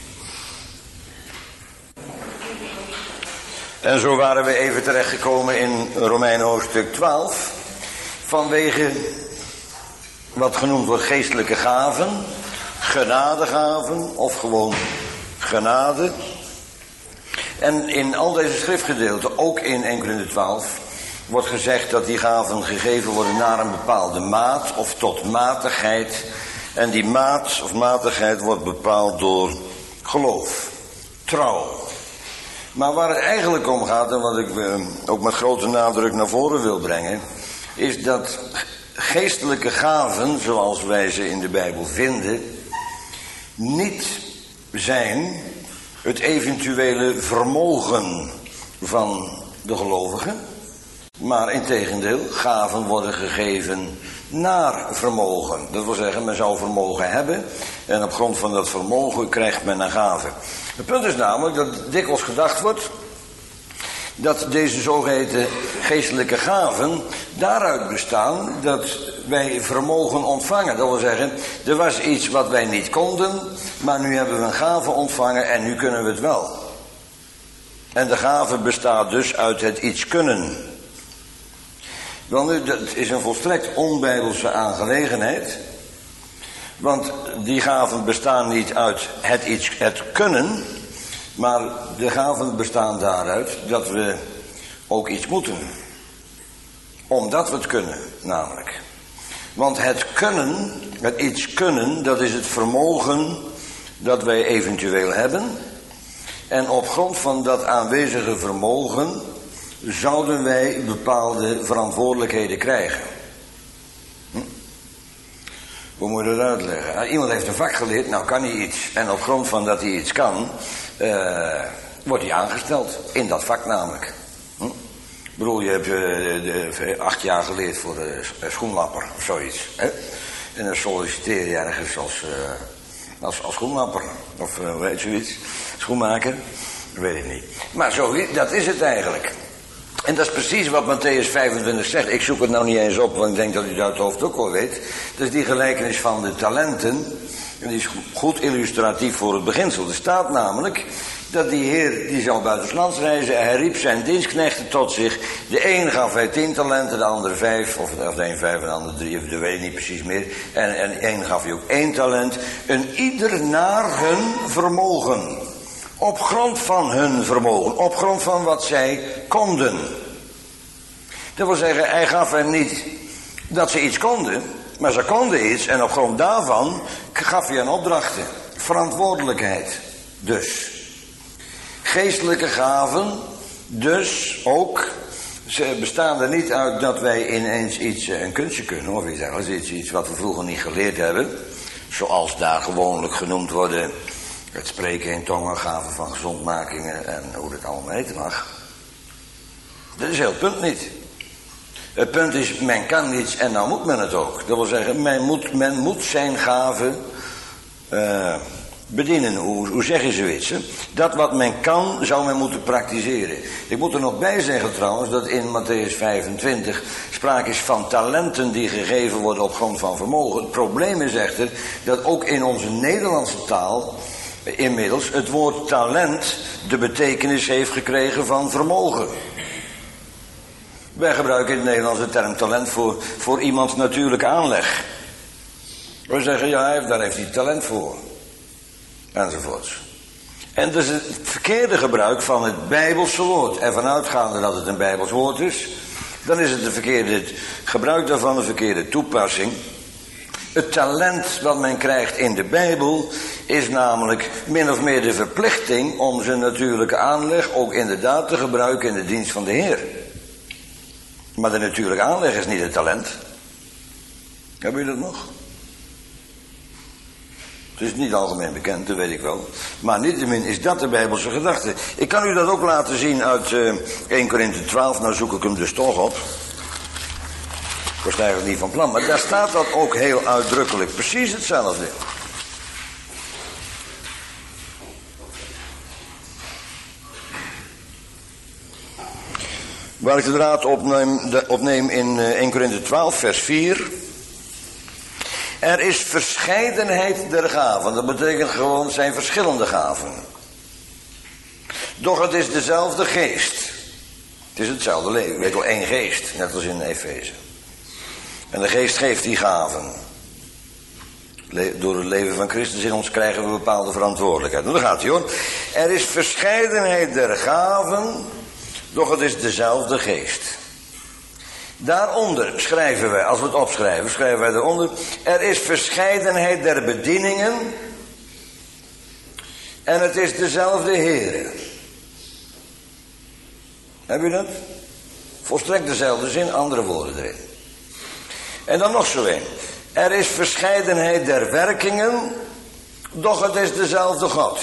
En zo waren we even terechtgekomen in Romeinen hoofdstuk twaalf. Vanwege wat genoemd wordt geestelijke gaven, genadegaven of gewoon genade. En in al deze schriftgedeelten, ook in één Korinthe twaalf, wordt gezegd dat die gaven gegeven worden naar een bepaalde maat of tot matigheid. En die maat of matigheid wordt bepaald door geloof, trouw. Maar waar het eigenlijk om gaat, en wat ik uh, ook met grote nadruk naar voren wil brengen, is dat geestelijke gaven, zoals wij ze in de Bijbel vinden, niet zijn het eventuele vermogen van de gelovigen, maar integendeel, gaven worden gegeven naar vermogen. Dat wil zeggen, men zou vermogen hebben en op grond van dat vermogen krijgt men een gave. Het punt is namelijk dat dikwijls gedacht wordt dat deze zogeheten geestelijke gaven daaruit bestaan dat wij vermogen ontvangen. Dat wil zeggen, er was iets wat wij niet konden, maar nu hebben we een gave ontvangen en nu kunnen we het wel. En de gave bestaat dus uit het iets kunnen. Wel nu, dat is een volstrekt onbijbelse aangelegenheid. Want die gaven bestaan niet uit het iets, het kunnen, maar de gaven bestaan daaruit dat we ook iets moeten. Omdat we het kunnen, namelijk. Want het kunnen, het iets kunnen, dat is het vermogen dat wij eventueel hebben. En op grond van dat aanwezige vermogen zouden wij bepaalde verantwoordelijkheden krijgen. Hm? Hoe moet je dat uitleggen? Nou, iemand heeft een vak geleerd, nou kan hij iets. En op grond van dat hij iets kan, uh, wordt hij aangesteld. In dat vak namelijk. Hm? Ik bedoel, je hebt uh, de, de, acht jaar geleerd voor de schoenlapper of zoiets. Hè? En dan solliciteer je ergens als, uh, als, als schoenlapper. Of uh, hoe heet zoiets? Schoenmaker? Dat weet ik niet. Maar zo, dat is het eigenlijk. En dat is precies wat Mattheüs vijfentwintig zegt. Ik zoek het nou niet eens op, want ik denk dat u het uit het hoofd ook al weet. Dat is die gelijkenis van de talenten. En die is goed illustratief voor het beginsel. Er staat namelijk dat die heer, die zou buitenslands reizen. Hij riep zijn dienstknechten tot zich. De een gaf hij tien talenten, de andere vijf. Of de een vijf en de andere drie, dat weet ik niet precies meer. En, en de een gaf hij ook één talent. En ieder naar hun vermogen. Op grond van hun vermogen, op grond van wat zij konden. Dat wil zeggen, hij gaf hen niet dat ze iets konden, maar ze konden iets en op grond daarvan gaf hij hen opdrachten. Verantwoordelijkheid dus. Geestelijke gaven dus ook, ze bestaan er niet uit dat wij ineens iets, een kunstje kunnen of iets dergelijks, iets, iets wat we vroeger niet geleerd hebben. Zoals daar gewoonlijk genoemd worden. Het spreken in tongen, gaven van gezondmakingen en hoe dat allemaal heten mag. Dat is heel het punt niet. Het punt is, men kan iets en nou moet men het ook. Dat wil zeggen, men moet, men moet zijn gaven uh, bedienen. Hoe, hoe zeg je zoiets? Hè? Dat wat men kan, zou men moeten praktiseren. Ik moet er nog bij zeggen trouwens, dat in Mattheüs vijfentwintig sprake is van talenten die gegeven worden op grond van vermogen. Het probleem is echter dat ook in onze Nederlandse taal inmiddels het woord talent de betekenis heeft gekregen van vermogen. Wij gebruiken in het Nederlands de term talent voor, voor iemands natuurlijke aanleg. We zeggen, ja, daar heeft hij talent voor. Enzovoorts. En dus het verkeerde gebruik van het Bijbelse woord. En vanuitgaande dat het een Bijbels woord is, dan is het de verkeerde gebruik daarvan, de verkeerde toepassing. Het talent wat men krijgt in de Bijbel is namelijk min of meer de verplichting om zijn natuurlijke aanleg ook inderdaad te gebruiken in de dienst van de Heer. Maar de natuurlijke aanleg is niet het talent. Hebben jullie dat nog? Het is niet algemeen bekend, dat weet ik wel. Maar niettemin is dat de Bijbelse gedachte. Ik kan u dat ook laten zien uit uh, Eerste Korinthe twaalf, nou zoek ik hem dus toch op. Ik was eigenlijk niet van plan, maar daar staat dat ook heel uitdrukkelijk. Precies hetzelfde. Waar ik de draad opneem, de, opneem in uh, Eerste Korinthe twaalf, vers vier. Er is verscheidenheid der gaven. Dat betekent gewoon, het zijn verschillende gaven. Doch het is dezelfde geest. Het is hetzelfde leven. Weet wel, één geest, net als in Efeze. En de geest geeft die gaven. Le- door het leven van Christus in ons krijgen we bepaalde verantwoordelijkheid. Nou, daar gaat hij hoor. Er is verscheidenheid der gaven, doch het is dezelfde geest. Daaronder schrijven wij, als we het opschrijven, schrijven wij daaronder. Er is verscheidenheid der bedieningen. En het is dezelfde Heere. Heb je dat? Volstrekt dezelfde zin, andere woorden erin. En dan nog zo een. Er is verscheidenheid der werkingen, doch het is dezelfde God.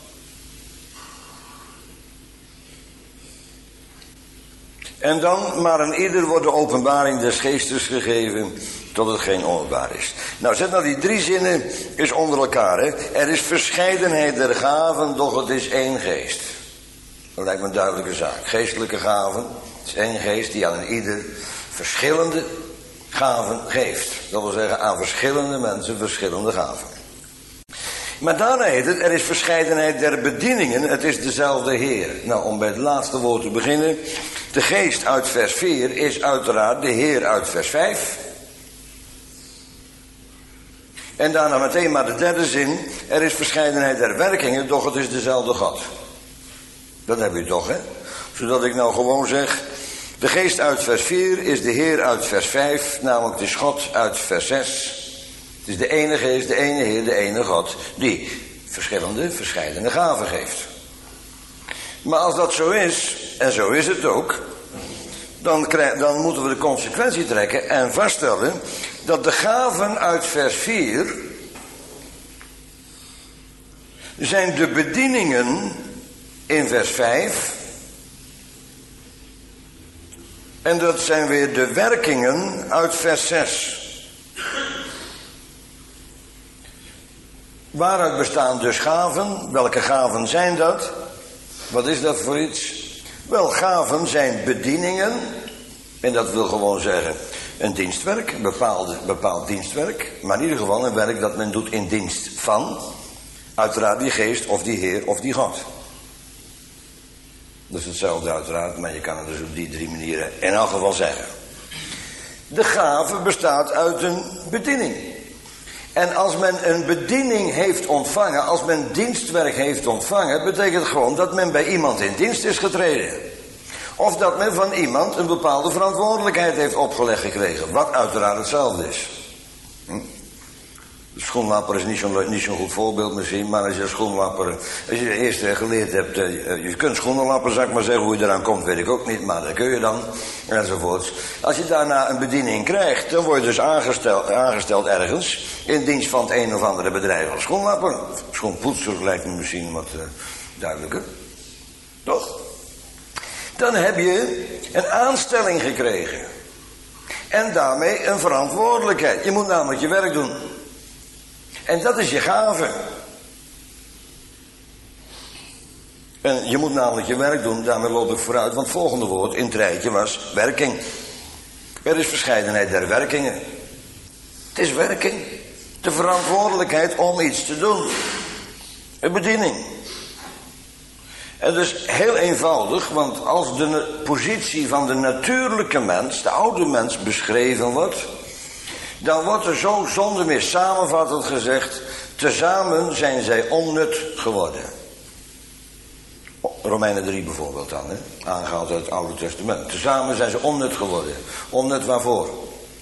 En dan, maar aan ieder wordt de openbaring des geestes gegeven, tot het geen openbaar is. Nou, zet nou die drie zinnen eens onder elkaar, hè. Er is verscheidenheid der gaven, doch het is één geest. Dat lijkt me een duidelijke zaak. Geestelijke gaven, het is één geest die aan ieder verschillende gaven geeft. Dat wil zeggen, aan verschillende mensen verschillende gaven. Maar daarna heet het, er is verscheidenheid der bedieningen, het is dezelfde Heer. Nou, om bij het laatste woord te beginnen. De geest uit vers vier is uiteraard de Heer uit vers vijf. En daarna meteen maar de derde zin. Er is verscheidenheid der werkingen, doch het is dezelfde God. Dat heb je toch, hè? Zodat ik nou gewoon zeg, de geest uit vers vier is de Heer uit vers vijf, namelijk de God uit vers zes. Het is de ene geest, de ene Heer, de ene God, die verschillende, verscheidene gaven geeft. Maar als dat zo is, en zo is het ook, dan, krijg, dan moeten we de consequentie trekken en vaststellen dat de gaven uit vers vier zijn de bedieningen in vers vijf. En dat zijn weer de werkingen uit vers zes. Waaruit bestaan dus gaven? Welke gaven zijn dat? Wat is dat voor iets? Wel, gaven zijn bedieningen. En dat wil gewoon zeggen een dienstwerk, een bepaalde, bepaald dienstwerk. Maar in ieder geval een werk dat men doet in dienst van. Uiteraard die geest of die Heer of die God. Dat is hetzelfde uiteraard, maar je kan het dus op die drie manieren in elk geval zeggen. De gave bestaat uit een bediening. En als men een bediening heeft ontvangen, als men dienstwerk heeft ontvangen, betekent gewoon dat men bij iemand in dienst is getreden. Of dat men van iemand een bepaalde verantwoordelijkheid heeft opgelegd gekregen, wat uiteraard hetzelfde is. Hm? De schoenlapper is niet zo'n niet zo'n goed voorbeeld misschien, maar als je schoenlapper, als je eerst geleerd hebt, je kunt schoenenlapper, zou ik maar zeggen, hoe je eraan komt weet ik ook niet, maar dat kun je dan, enzovoorts. Als je daarna een bediening krijgt, dan word je dus aangesteld, aangesteld ergens, in dienst van het een of andere bedrijf als schoenlapper. Schoenpoetser lijkt me misschien wat uh, duidelijker. Toch? Dan heb je een aanstelling gekregen. En daarmee een verantwoordelijkheid. Je moet namelijk je werk doen. En dat is je gave. En je moet namelijk je werk doen, daarmee loop ik vooruit, want het volgende woord in het rijtje was werking. Er is verscheidenheid der werkingen. Het is werking. De verantwoordelijkheid om iets te doen. Een bediening. En dus heel eenvoudig, want als de positie van de natuurlijke mens, de oude mens, beschreven wordt, dan wordt er zo zonder meer samenvattend gezegd, tezamen zijn zij onnut geworden. Romeinen drie bijvoorbeeld dan, hè? Aangehaald uit het Oude Testament. Tezamen zijn ze onnut geworden. Onnut waarvoor?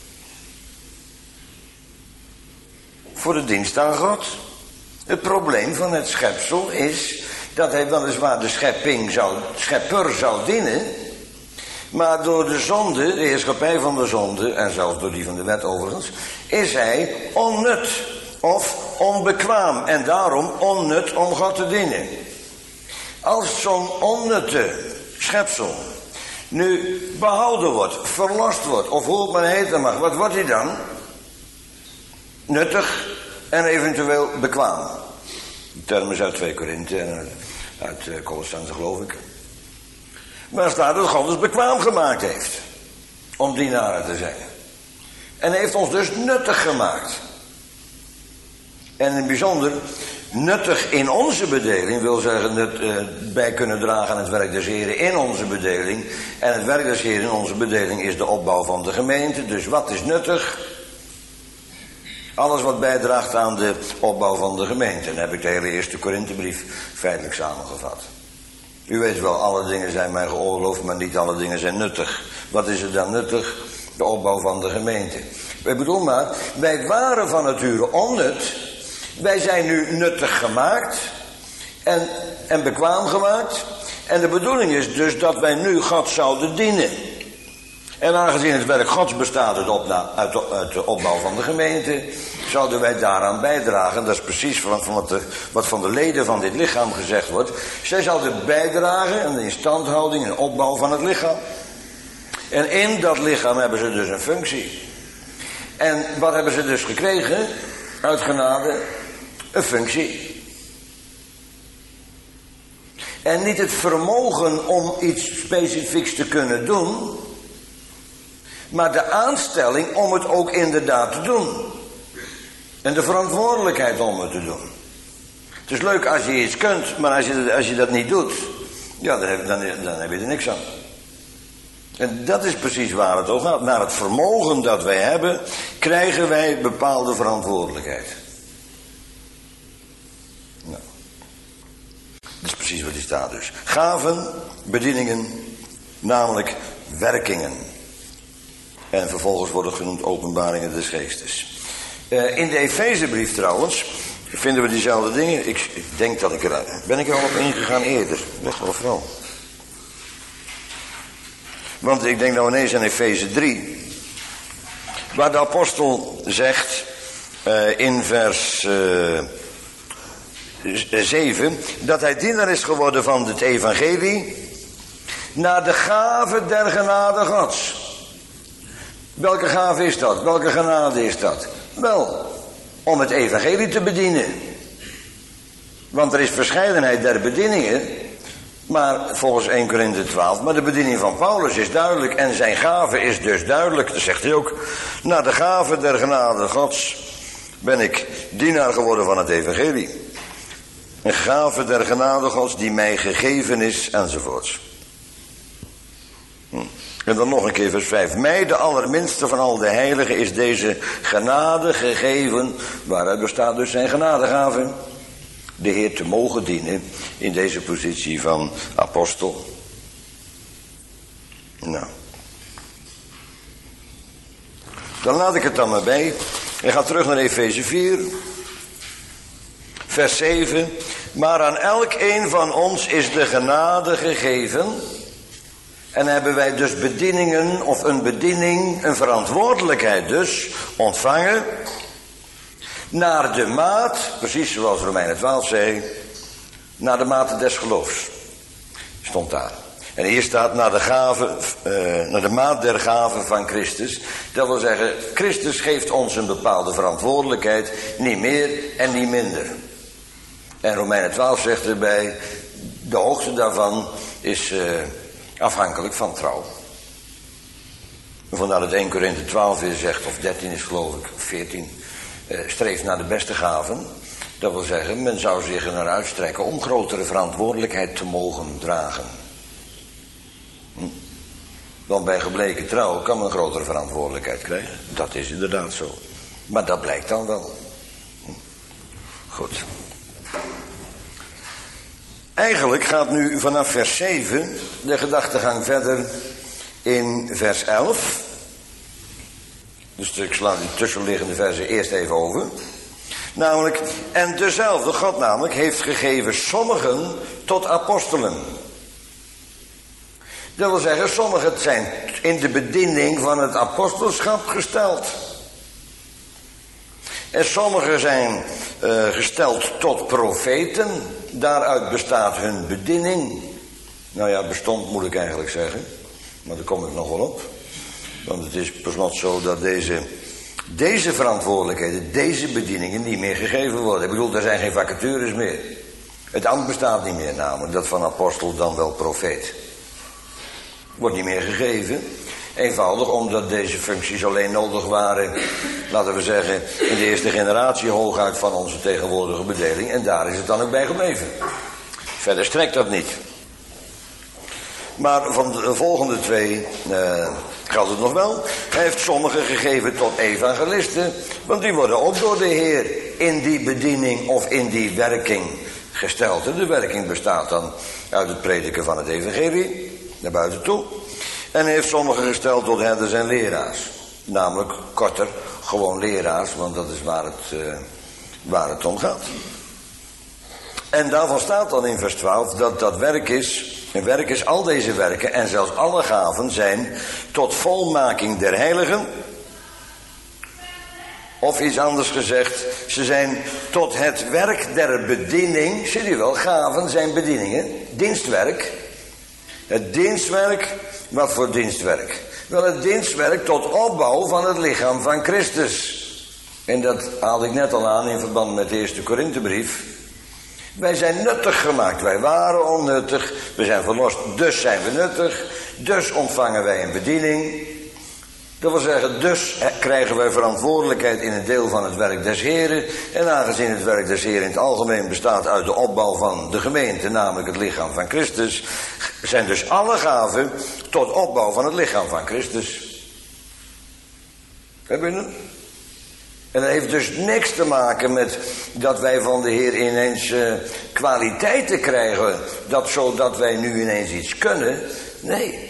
Voor de dienst aan God. Het probleem van het schepsel is dat hij weliswaar de schepping zou, schepper zou dienen, maar door de zonde, de heerschappij van de zonde, en zelfs door die van de wet overigens, is hij onnut of onbekwaam en daarom onnut om God te dienen. Als zo'n onnutte schepsel nu behouden wordt, verlost wordt, of hoe het maar heten mag, wat wordt hij dan? Nuttig en eventueel bekwaam. De term is uit twee Korinthe en uit Colossense geloof ik. Maar er staat dat God ons bekwaam gemaakt heeft om dienaren te zijn. En hij heeft ons dus nuttig gemaakt. En in het bijzonder nuttig in onze bedeling, wil zeggen nut, uh, bij kunnen dragen aan het werk des Heren in onze bedeling. En het werk des Heren in onze bedeling is de opbouw van de gemeente. Dus wat is nuttig? Alles wat bijdraagt aan de opbouw van de gemeente. En dan heb ik de hele eerste Korinthebrief feitelijk samengevat. U weet wel, alle dingen zijn mij geoorloofd, maar niet alle dingen zijn nuttig. Wat is er dan nuttig? De opbouw van de gemeente. Ik bedoel maar, wij waren van nature onnut. Wij zijn nu nuttig gemaakt. En, en bekwaam gemaakt. En de bedoeling is dus dat wij nu God zouden dienen. En aangezien het werk Gods bestaat uit, opna- uit, de, uit de opbouw van de gemeente, zouden wij daaraan bijdragen. Dat is precies van, van wat, de, wat van de leden van dit lichaam gezegd wordt. Zij zouden bijdragen aan de instandhouding en opbouw van het lichaam. En in dat lichaam hebben ze dus een functie. En wat hebben ze dus gekregen? Uit genade een functie. En niet het vermogen om iets specifieks te kunnen doen, maar de aanstelling om het ook inderdaad te doen. En de verantwoordelijkheid om het te doen. Het is leuk als je iets kunt, maar als je, als je dat niet doet, ja, dan heb, dan, dan heb je er niks aan. En dat is precies waar het over gaat. Naar het vermogen dat wij hebben, krijgen wij bepaalde verantwoordelijkheid. Nou. Dat is precies wat hier staat dus. Gaven, bedieningen, namelijk werkingen. En vervolgens worden genoemd openbaringen des geestes. Uh, in de Efezebrief trouwens vinden we diezelfde dingen. Ik, ik denk dat ik er... Ben ik er al op ingegaan eerder? Best wel vooral. Want ik denk nou ineens aan Efeze drie. Waar de apostel zegt uh, in vers uh, zeven... dat hij dienaar is geworden van het evangelie naar de gave der genade Gods. Welke gave is dat? Welke genade is dat? Wel, om het evangelie te bedienen. Want er is verscheidenheid der bedieningen. Maar volgens eerste Korinthe twaalf, maar de bediening van Paulus is duidelijk. En zijn gave is dus duidelijk. Dat zegt hij ook. Naar de gave der genade Gods ben ik dienaar geworden van het evangelie. Een gave der genade Gods die mij gegeven is, enzovoorts. Hm. En dan nog een keer vers vijf. Mij, de allerminste van al de heiligen, is deze genade gegeven. Waaruit bestaat dus zijn genadegave. De Heer te mogen dienen in deze positie van apostel. Nou. Dan laat ik het dan maar bij. En ga terug naar Efeze vier. Vers zeven. Maar aan elk een van ons is de genade gegeven. En hebben wij dus bedieningen of een bediening, een verantwoordelijkheid dus, ontvangen. Naar de maat, precies zoals Romeinen twaalf zei, naar de mate des geloofs. Stond daar. En hier staat naar de gave, uh, naar de maat der gave van Christus. Dat wil zeggen, Christus geeft ons een bepaalde verantwoordelijkheid, niet meer en niet minder. En Romeinen twaalf zegt erbij, de hoogte daarvan is uh, afhankelijk van trouw. Vandaar dat eerste Korinthe twaalf weer zegt, of dertien is geloof ik, of veertien... Uh, streeft naar de beste gaven. Dat wil zeggen, men zou zich er naar uitstrekken om grotere verantwoordelijkheid te mogen dragen. Hm? Want bij gebleken trouw kan men een grotere verantwoordelijkheid krijgen. Dat is inderdaad zo. Maar dat blijkt dan wel. Hm? Goed. Eigenlijk gaat nu vanaf vers zeven de gedachtegang verder in vers elf. Dus ik sla die tussenliggende versen eerst even over. Namelijk, en dezelfde God namelijk heeft gegeven sommigen tot apostelen. Dat wil zeggen, sommigen zijn in de bediening van het apostelschap gesteld. En sommigen zijn uh, gesteld tot profeten. Daaruit bestaat hun bediening. Nou ja, bestond moet ik eigenlijk zeggen. Maar daar kom ik nog wel op. Want het is per slot zo dat deze, deze verantwoordelijkheden, deze bedieningen niet meer gegeven worden. Ik bedoel, er zijn geen vacatures meer. Het ambt bestaat niet meer, namelijk dat van apostel dan wel profeet. Wordt niet meer gegeven. Eenvoudig omdat deze functies alleen nodig waren, laten we zeggen, in de eerste generatie hooguit van onze tegenwoordige bedeling. En daar is het dan ook bij gebleven. Verder strekt dat niet. Maar van de volgende twee uh, geldt het nog wel. Hij heeft sommigen gegeven tot evangelisten. Want die worden ook door de Heer in die bediening of in die werking gesteld. En de werking bestaat dan uit het prediken van het evangelie. Naar buiten toe. En heeft sommigen gesteld tot herders en leraars. Namelijk korter, gewoon leraars, want dat is waar het, uh, waar het om gaat. En daarvan staat dan in vers twaalf dat dat werk is, een werk is al deze werken en zelfs alle gaven zijn tot volmaking der heiligen. Of iets anders gezegd, ze zijn tot het werk der bediening. Zie je wel, gaven zijn bedieningen, dienstwerk. Het dienstwerk, wat voor dienstwerk? Wel, het dienstwerk tot opbouw van het lichaam van Christus. En dat haalde ik net al aan in verband met de eerste Korinthebrief. Wij zijn nuttig gemaakt, wij waren onnuttig, we zijn verlost, dus zijn we nuttig, dus ontvangen wij een bediening. Dat wil zeggen, dus krijgen wij verantwoordelijkheid in een deel van het werk des Heren. En aangezien het werk des Heren in het algemeen bestaat uit de opbouw van de gemeente, namelijk het lichaam van Christus, zijn dus alle gaven tot opbouw van het lichaam van Christus. Heb je het? En dat heeft dus niks te maken met dat wij van de Heer ineens uh, kwaliteiten krijgen, dat zodat wij nu ineens iets kunnen. Nee.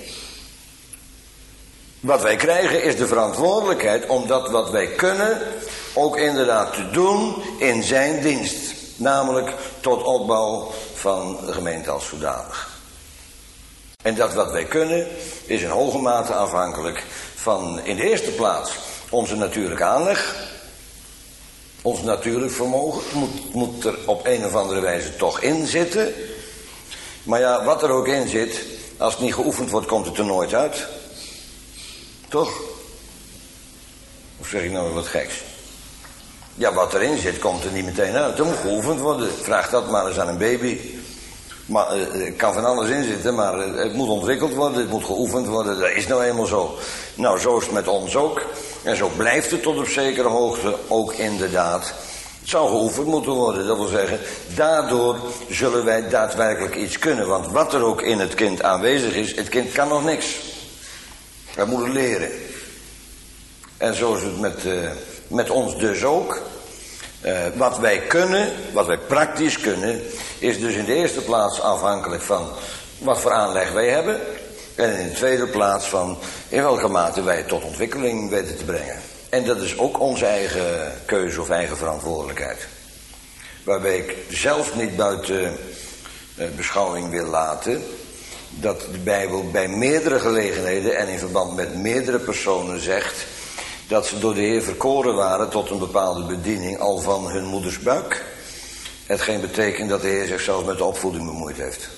Wat wij krijgen is de verantwoordelijkheid om dat wat wij kunnen ook inderdaad te doen in zijn dienst. Namelijk tot opbouw van de gemeente als zodanig. En dat wat wij kunnen is in hoge mate afhankelijk van in de eerste plaats onze natuurlijke aanleg. Ons natuurlijk vermogen moet, moet er op een of andere wijze toch in zitten. Maar ja, wat er ook in zit, als het niet geoefend wordt, komt het er nooit uit. Toch? Of zeg ik nou weer wat geks? Ja, wat erin zit, komt er niet meteen uit. Er moet geoefend worden. Vraag dat maar eens aan een baby. Maar er uh, kan van alles in zitten, maar uh, het moet ontwikkeld worden, het moet geoefend worden. Dat is nou eenmaal zo. Nou, zo is het met ons ook. En zo blijft het tot op zekere hoogte ook inderdaad. Het zou geoefend moeten worden. Dat wil zeggen, daardoor zullen wij daadwerkelijk iets kunnen. Want wat er ook in het kind aanwezig is, het kind kan nog niks. Wij moeten leren. En zo is het met, uh, met ons dus ook. Uh, wat wij kunnen, wat wij praktisch kunnen, is dus in de eerste plaats afhankelijk van wat voor aanleg wij hebben. En in de tweede plaats van in welke mate wij het tot ontwikkeling weten te brengen. En dat is ook onze eigen keuze of eigen verantwoordelijkheid. Waarbij ik zelf niet buiten uh, beschouwing wil laten dat de Bijbel bij meerdere gelegenheden en in verband met meerdere personen zegt dat ze door de Heer verkoren waren tot een bepaalde bediening al van hun moeders buik. Hetgeen betekent dat de Heer zich zelfs met de opvoeding bemoeid heeft.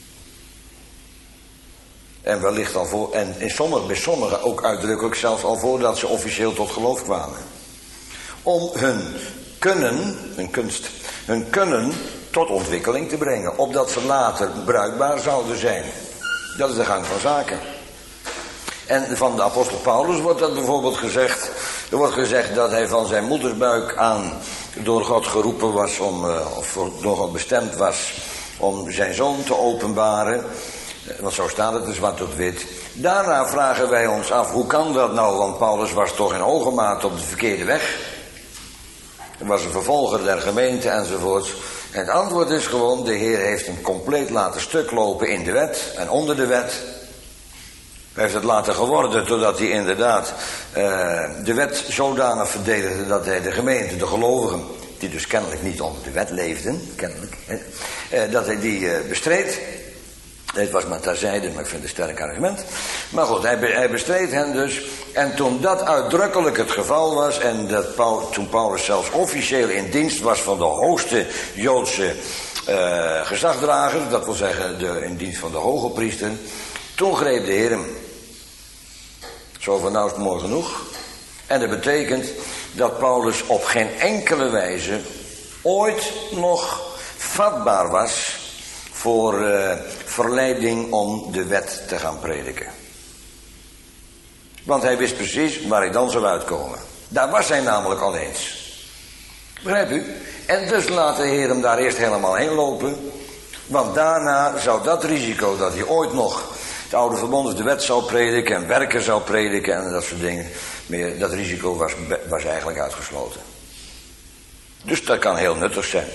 En wellicht al voor, en in sommige, bij sommigen ook uitdrukkelijk zelfs al voordat ze officieel tot geloof kwamen. Om hun kunnen, hun kunst, hun kunnen tot ontwikkeling te brengen. Opdat ze later bruikbaar zouden zijn. Dat is de gang van zaken. En van de apostel Paulus wordt dat bijvoorbeeld gezegd. Er wordt gezegd dat hij van zijn moedersbuik aan door God geroepen was om, of door God bestemd was om zijn zoon te openbaren. Want zo staat het, dus zwart op wit. Daarna vragen wij ons af, hoe kan dat nou? Want Paulus was toch in hoge mate op de verkeerde weg. Hij was een vervolger der gemeente enzovoorts. En het antwoord is gewoon, de Heer heeft hem compleet laten stuk lopen in de wet en onder de wet. Hij heeft het laten geworden totdat hij inderdaad uh, de wet zodanig verdedigde dat hij de gemeente, de gelovigen, die dus kennelijk niet onder de wet leefden, kennelijk, hè, uh, dat hij die uh, bestreed. Het was maar terzijde, maar ik vind het een sterk argument. Maar goed, hij, be, hij bestreed hen dus. En toen dat uitdrukkelijk het geval was, en dat Paul, toen Paulus zelfs officieel in dienst was van de hoogste Joodse uh, gezagdrager, dat wil zeggen de, in dienst van de hoge priester, toen greep de Heer hem. Zo van nou is het mooi genoeg. En dat betekent dat Paulus op geen enkele wijze ooit nog vatbaar was voor uh, verleiding om de wet te gaan prediken. Want hij wist precies waar hij dan zou uitkomen. Daar was hij namelijk al eens. Begrijpt u? En dus laat de Heer hem daar eerst helemaal heen lopen. Want daarna zou dat risico dat hij ooit nog het oude verbond of de wet zou prediken en werken zou prediken en dat soort dingen meer, dat risico was, was eigenlijk uitgesloten. Dus dat kan heel nuttig zijn.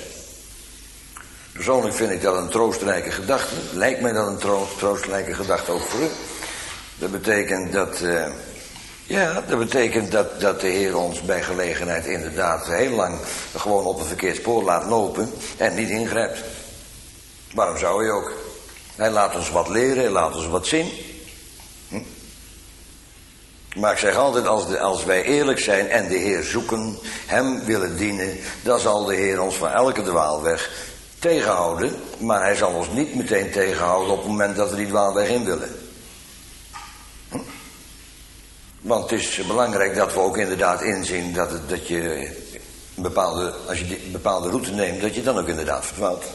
Persoonlijk vind ik dat een troostrijke gedachte. Lijkt mij dat een tro- troostrijke gedachte ook voor u. Dat betekent dat, uh, ja, dat betekent dat, dat de Heer ons bij gelegenheid inderdaad heel lang gewoon op een verkeerd spoor laat lopen en niet ingrijpt. Waarom zou hij ook? Hij laat ons wat leren, hij laat ons wat zien. Hm? Maar ik zeg altijd, als, de, als wij eerlijk zijn en de Heer zoeken, hem willen dienen, dan zal de Heer ons van elke dwaalweg tegenhouden. Maar hij zal ons niet meteen tegenhouden op het moment dat we die dwaalweg in willen. Hm? Want het is belangrijk dat we ook inderdaad inzien dat, het, dat je een bepaalde, als je een bepaalde route neemt, dat je dan ook inderdaad verdwaalt.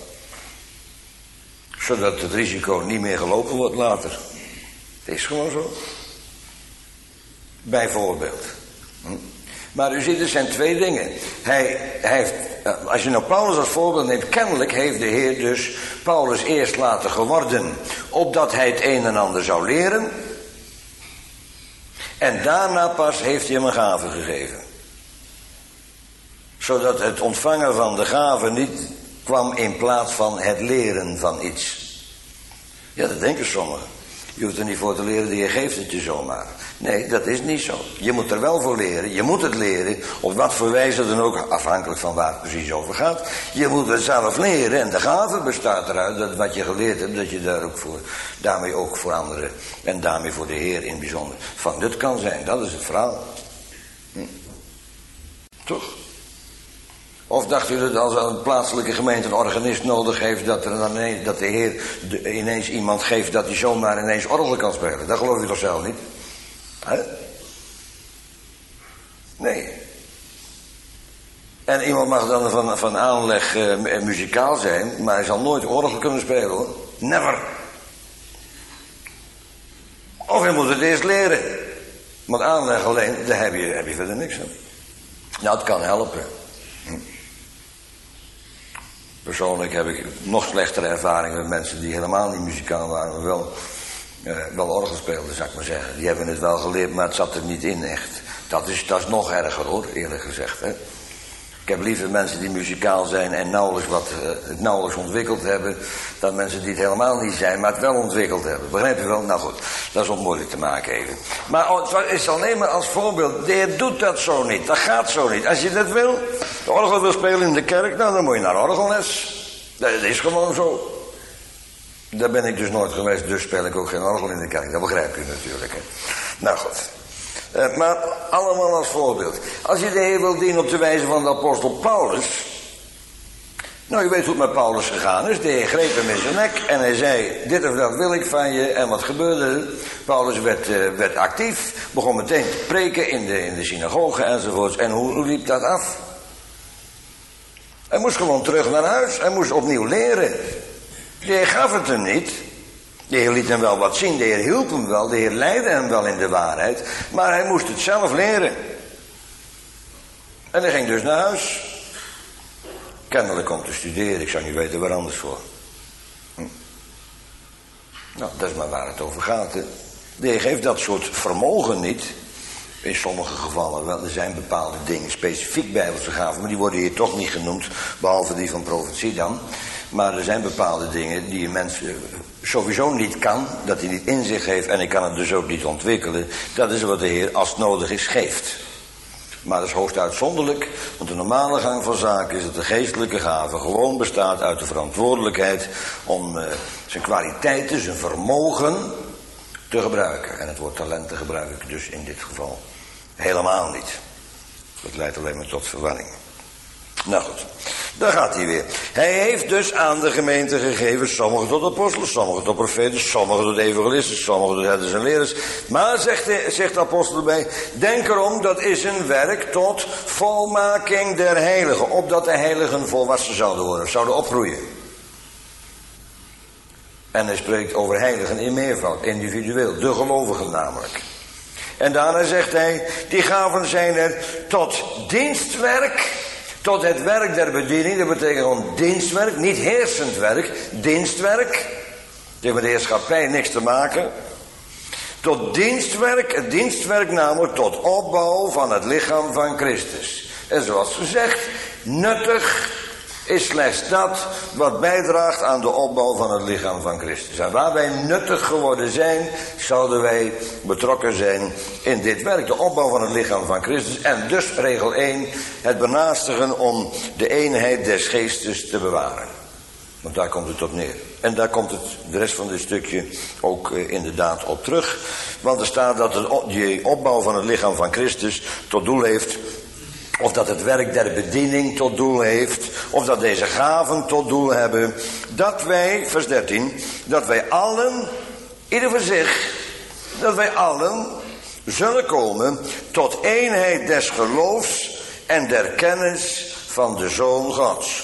Zodat het risico niet meer gelopen wordt later. Het is gewoon zo. Bijvoorbeeld. Hm? Maar u ziet, er zijn twee dingen. Hij, hij heeft, als je nou Paulus als voorbeeld neemt, kennelijk heeft de Heer dus Paulus eerst laten geworden, opdat hij het een en ander zou leren. En daarna pas heeft hij hem een gave gegeven. Zodat het ontvangen van de gave niet kwam in plaats van het leren van iets. Ja, dat denken sommigen. Je hoeft er niet voor te leren, de Heer geeft het je zomaar. Nee, dat is niet zo. Je moet er wel voor leren. Je moet het leren. Op wat voor wijze dan ook, afhankelijk van waar het precies over gaat. Je moet het zelf leren. En de gave bestaat eruit dat wat je geleerd hebt, dat je daar ook voor, daarmee ook voor anderen en daarmee voor de Heer in het bijzonder van nut kan zijn. Dat is het verhaal. Hm. Toch? Of dacht u dat als een plaatselijke gemeente een organist nodig heeft, dat, er dan ineens, dat de Heer de, ineens iemand geeft dat hij zomaar ineens orgel kan spelen? Dat geloof je toch zelf niet? He? Nee. En iemand mag dan van, van aanleg uh, muzikaal zijn, maar hij zal nooit orgel kunnen spelen, hoor. Never. Of je moet het eerst leren. Want aanleg alleen, daar heb je, heb je verder niks aan. Nou, het kan helpen. Hm. Persoonlijk heb ik nog slechtere ervaringen met mensen die helemaal niet muzikaal waren, maar wel, uh, wel orgel speelden, zou ik maar zeggen. Die hebben het wel geleerd, maar het zat er niet in echt. Dat is, dat is nog erger, hoor, eerlijk gezegd. Hè? Ik heb liever mensen die muzikaal zijn en nauwelijks wat, uh, het nauwelijks ontwikkeld hebben, dan mensen die het helemaal niet zijn, maar het wel ontwikkeld hebben. Begrijp je wel? Nou goed, dat is ook moeilijk te maken even. Maar oh, het is alleen maar als voorbeeld, de Heer doet dat zo niet, dat gaat zo niet. Als je dat wil, de orgel wil spelen in de kerk, nou dan moet je naar orgelles. Dat is gewoon zo. Daar ben ik dus nooit geweest, dus speel ik ook geen orgel in de kerk. Dat begrijp je natuurlijk. Hè. Nou goed. Uh, maar allemaal als voorbeeld. Als je de Heer wil dienen op de wijze van de apostel Paulus. Nou, je weet hoe het met Paulus gegaan is. De Heer greep hem in zijn nek en hij zei, dit of dat wil ik van je. En wat gebeurde er? Paulus werd, uh, werd actief, begon meteen te preken in de, in de synagoge enzovoorts. En hoe, hoe liep dat af? Hij moest gewoon terug naar huis. Hij moest opnieuw leren. De Heer gaf het hem niet. De Heer liet hem wel wat zien. De Heer hielp hem wel. De Heer leidde hem wel in de waarheid. Maar hij moest het zelf leren. En hij ging dus naar huis. Kennelijk om te studeren. Ik zou niet weten waar anders voor. Hm. Nou, dat is maar waar het over gaat. Hè. De Heer geeft dat soort vermogen niet. In sommige gevallen wel. Er zijn bepaalde dingen, specifiek bijbelse gaven, maar die worden hier toch niet genoemd, behalve die van profetie dan. Maar er zijn bepaalde dingen die een mens sowieso niet kan, dat hij niet in zich heeft en hij kan het dus ook niet ontwikkelen. Dat is wat de Heer, als het nodig is, geeft. Maar dat is hoogst uitzonderlijk, want de normale gang van zaken is dat de geestelijke gave gewoon bestaat uit de verantwoordelijkheid om uh, zijn kwaliteiten, zijn vermogen te gebruiken. En het woord talenten gebruik ik dus in dit geval helemaal niet. Dat leidt alleen maar tot verwarring. Nou goed, daar gaat hij weer. Hij heeft dus aan de gemeente gegeven, sommigen tot apostelen, sommigen tot profeten, sommigen tot evangelisten, sommigen tot herders en leraars. Maar, zegt de, zegt de apostel erbij, denk erom, dat is een werk tot volmaking der heiligen. Opdat de heiligen volwassen zouden worden, zouden opgroeien. En hij spreekt over heiligen in meervoud, individueel, de gelovigen namelijk. En daarna zegt hij, die gaven zijn er tot dienstwerk, tot het werk der bediening. Dat betekent gewoon dienstwerk, niet heersend werk, dienstwerk. Het heeft met de heerschappij niks te maken. Tot dienstwerk, het dienstwerk namelijk tot opbouw van het lichaam van Christus. En zoals gezegd, nuttig is slechts dat wat bijdraagt aan de opbouw van het lichaam van Christus. En waar wij nuttig geworden zijn, zouden wij betrokken zijn in dit werk. De opbouw van het lichaam van Christus. En dus regel één, het benaastigen om de eenheid des geestes te bewaren. Want daar komt het op neer. En daar komt het de rest van dit stukje ook uh, inderdaad op terug. Want er staat dat de die opbouw van het lichaam van Christus tot doel heeft, of dat het werk der bediening tot doel heeft, of dat deze gaven tot doel hebben, dat wij, vers dertien, dat wij allen, ieder voor zich, dat wij allen zullen komen tot eenheid des geloofs en der kennis van de Zoon Gods.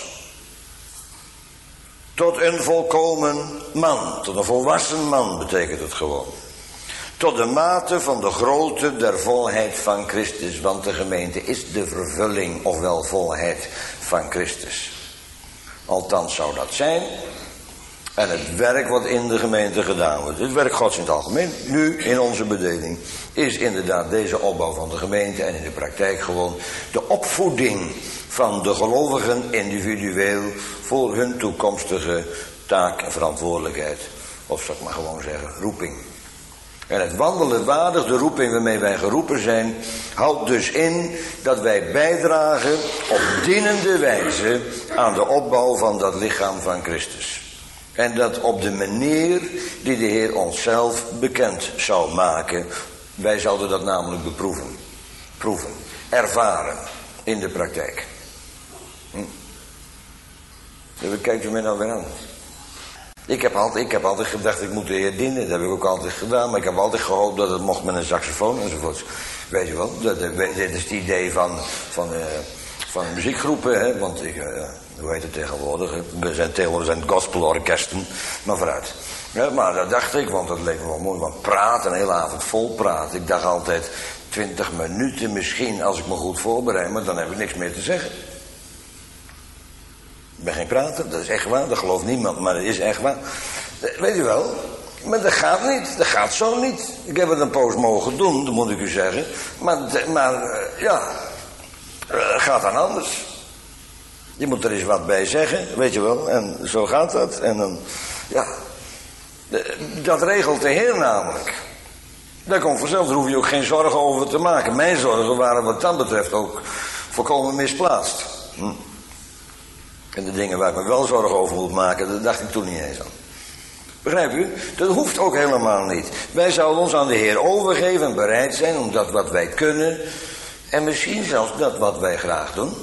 Tot een volkomen man, tot een volwassen man betekent het gewoon. Tot de mate van de grootte der volheid van Christus. Want de gemeente is de vervulling, ofwel volheid van Christus. Althans zou dat zijn. En het werk wat in de gemeente gedaan wordt, het werk Gods in het algemeen, nu in onze bedeling, is inderdaad deze opbouw van de gemeente en in de praktijk gewoon de opvoeding van de gelovigen individueel voor hun toekomstige taak en verantwoordelijkheid. Of zal ik maar gewoon zeggen, roeping. En het wandelen waardig de roeping waarmee wij geroepen zijn, houdt dus in dat wij bijdragen op dienende wijze aan de opbouw van dat lichaam van Christus. En dat op de manier die de Heer onszelf bekend zou maken. Wij zouden dat namelijk beproeven, proeven, ervaren in de praktijk. Hm. Kijkt u mij nou weer aan. Ik heb, altijd, ik heb altijd gedacht, ik moet de Heer dienen. Dat heb ik ook altijd gedaan. Maar ik heb altijd gehoopt dat het mocht met een saxofoon enzovoorts. Weet je wel, dat, dit is het idee van, van, uh, van muziekgroepen. Hè? Want ik, uh, hoe heet het tegenwoordig? We zijn tegenwoordig zijn gospelorkesten. Maar vooruit. Ja, maar dat dacht ik, want dat leek me wel mooi. Want praten, een hele avond vol praten. Ik dacht altijd twintig minuten misschien als ik me goed voorbereid. Maar dan heb ik niks meer te zeggen. Ik ben geen prater, dat is echt waar, dat gelooft niemand, maar dat is echt waar. Weet u wel, maar dat gaat niet, dat gaat zo niet. Ik heb het een poos mogen doen, dat moet ik u zeggen. Maar, maar ja, het gaat dan anders. Je moet er eens wat bij zeggen, weet je wel, en zo gaat dat. En dan, ja, dat regelt de Heer namelijk. Daar komt vanzelf, daar hoef je ook geen zorgen over te maken. Mijn zorgen waren wat dat betreft ook volkomen misplaatst. Hm. En de dingen waar ik me wel zorgen over moet maken, dat dacht ik toen niet eens aan. Begrijp u? Dat hoeft ook helemaal niet. Wij zouden ons aan de Heer overgeven en bereid zijn om dat wat wij kunnen, en misschien zelfs dat wat wij graag doen,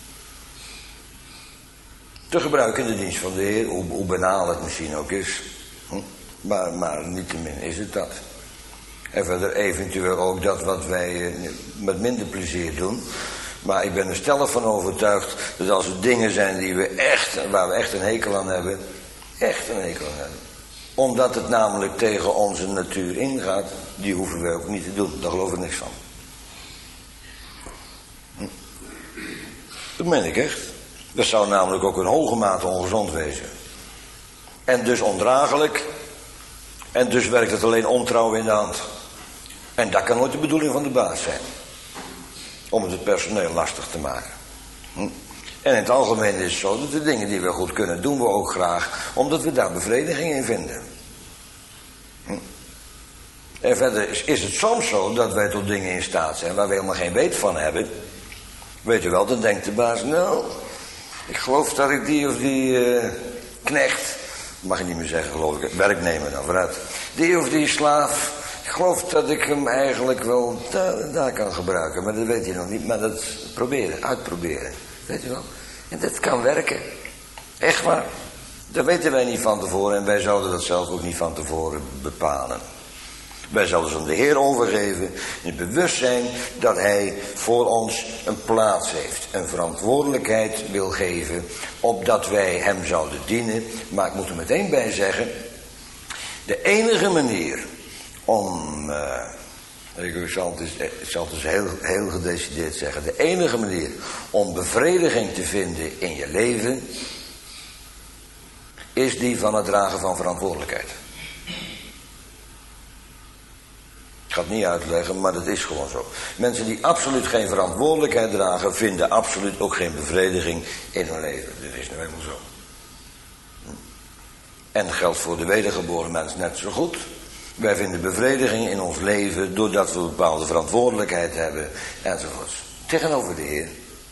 te gebruiken in de dienst van de Heer, hoe, hoe banaal het misschien ook is. Hm? Maar, maar niettemin is het dat. En verder eventueel ook dat wat wij met minder plezier doen. Maar ik ben er stellig van overtuigd dat als er dingen zijn die we echt, waar we echt een hekel aan hebben, echt een hekel aan hebben. Omdat het namelijk tegen onze natuur ingaat, die hoeven we ook niet te doen. Daar geloof ik niks van. Hm. Dat meen ik echt. Dat zou namelijk ook in hoge mate ongezond wezen. En dus ondraaglijk. En dus werkt het alleen ontrouw in de hand. En dat kan nooit de bedoeling van de baas zijn. Om het het personeel lastig te maken. Hm? En in het algemeen is het zo dat de dingen die we goed kunnen, doen we ook graag, omdat we daar bevrediging in vinden. Hm? En verder is, is het soms zo dat wij tot dingen in staat zijn waar we helemaal geen weet van hebben. Weet je wel, dan denkt de baas, nou, ik geloof dat ik die of die uh, knecht, mag je niet meer zeggen geloof ik, werknemer dan vooruit, die of die slaaf, ik geloof dat ik hem eigenlijk wel daar, daar kan gebruiken. Maar dat weet je nog niet. Maar dat proberen, uitproberen. Weet je wel? En dat kan werken. Echt waar. Dat weten wij niet van tevoren. En wij zouden dat zelf ook niet van tevoren bepalen. Wij zouden ze aan de Heer overgeven. In het bewustzijn dat Hij voor ons een plaats heeft. Een verantwoordelijkheid wil geven. Opdat wij Hem zouden dienen. Maar ik moet er meteen bij zeggen. De enige manier om, uh, ik zal het, eens, ik zal het eens heel, heel gedecideerd zeggen. De enige manier om bevrediging te vinden in je leven, is die van het dragen van verantwoordelijkheid. ga het niet uitleggen, maar dat is gewoon zo. Mensen die absoluut geen verantwoordelijkheid dragen, vinden absoluut ook geen bevrediging in hun leven. Dit is nou helemaal zo. En geldt voor de wedergeboren mens net zo goed. Wij vinden bevrediging in ons leven doordat we een bepaalde verantwoordelijkheid hebben enzovoorts. Tegenover de Heer.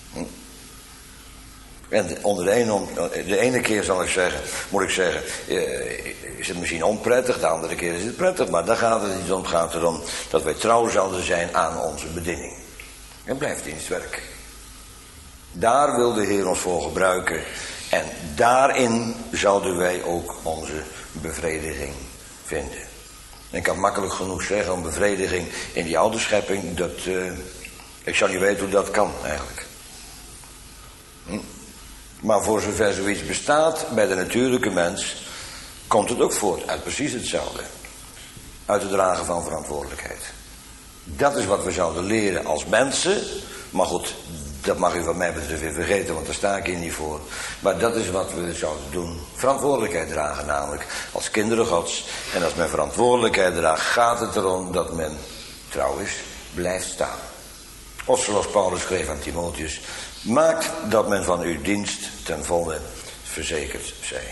En onder de ene, de ene keer zal ik zeggen, moet ik zeggen, is het misschien onprettig, de andere keer is het prettig, maar daar gaat het niet om. Het gaat erom dat wij trouw zouden zijn aan onze bediening. En blijft dienstwerk. Daar wil de Heer ons voor gebruiken. En daarin zouden wij ook onze bevrediging vinden. En ik kan makkelijk genoeg zeggen om bevrediging in die oude schepping, dat, uh, ik zou niet weten hoe dat kan eigenlijk. Hm? Maar voor zover zoiets bestaat bij de natuurlijke mens, komt het ook voort uit precies hetzelfde. Uit het dragen van verantwoordelijkheid. Dat is wat we zouden leren als mensen. Maar goed, dat mag u wat mij betreft weer vergeten, want daar sta ik hier niet voor. Maar dat is wat we zouden doen. Verantwoordelijkheid dragen namelijk als kinderen Gods. En als men verantwoordelijkheid draagt, gaat het erom dat men trouw is, blijft staan. Of zoals Paulus schreef aan Timotheus, maakt dat men van uw dienst ten volle verzekerd zij.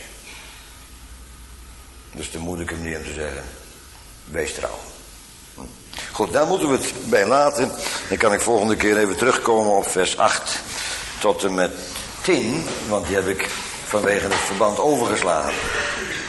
Dus de moeilijke manier om te zeggen, wees trouw. Goed, daar moeten we het bij laten. Dan kan ik volgende keer even terugkomen op vers acht tot en met tien. Want die heb ik vanwege het verband overgeslagen.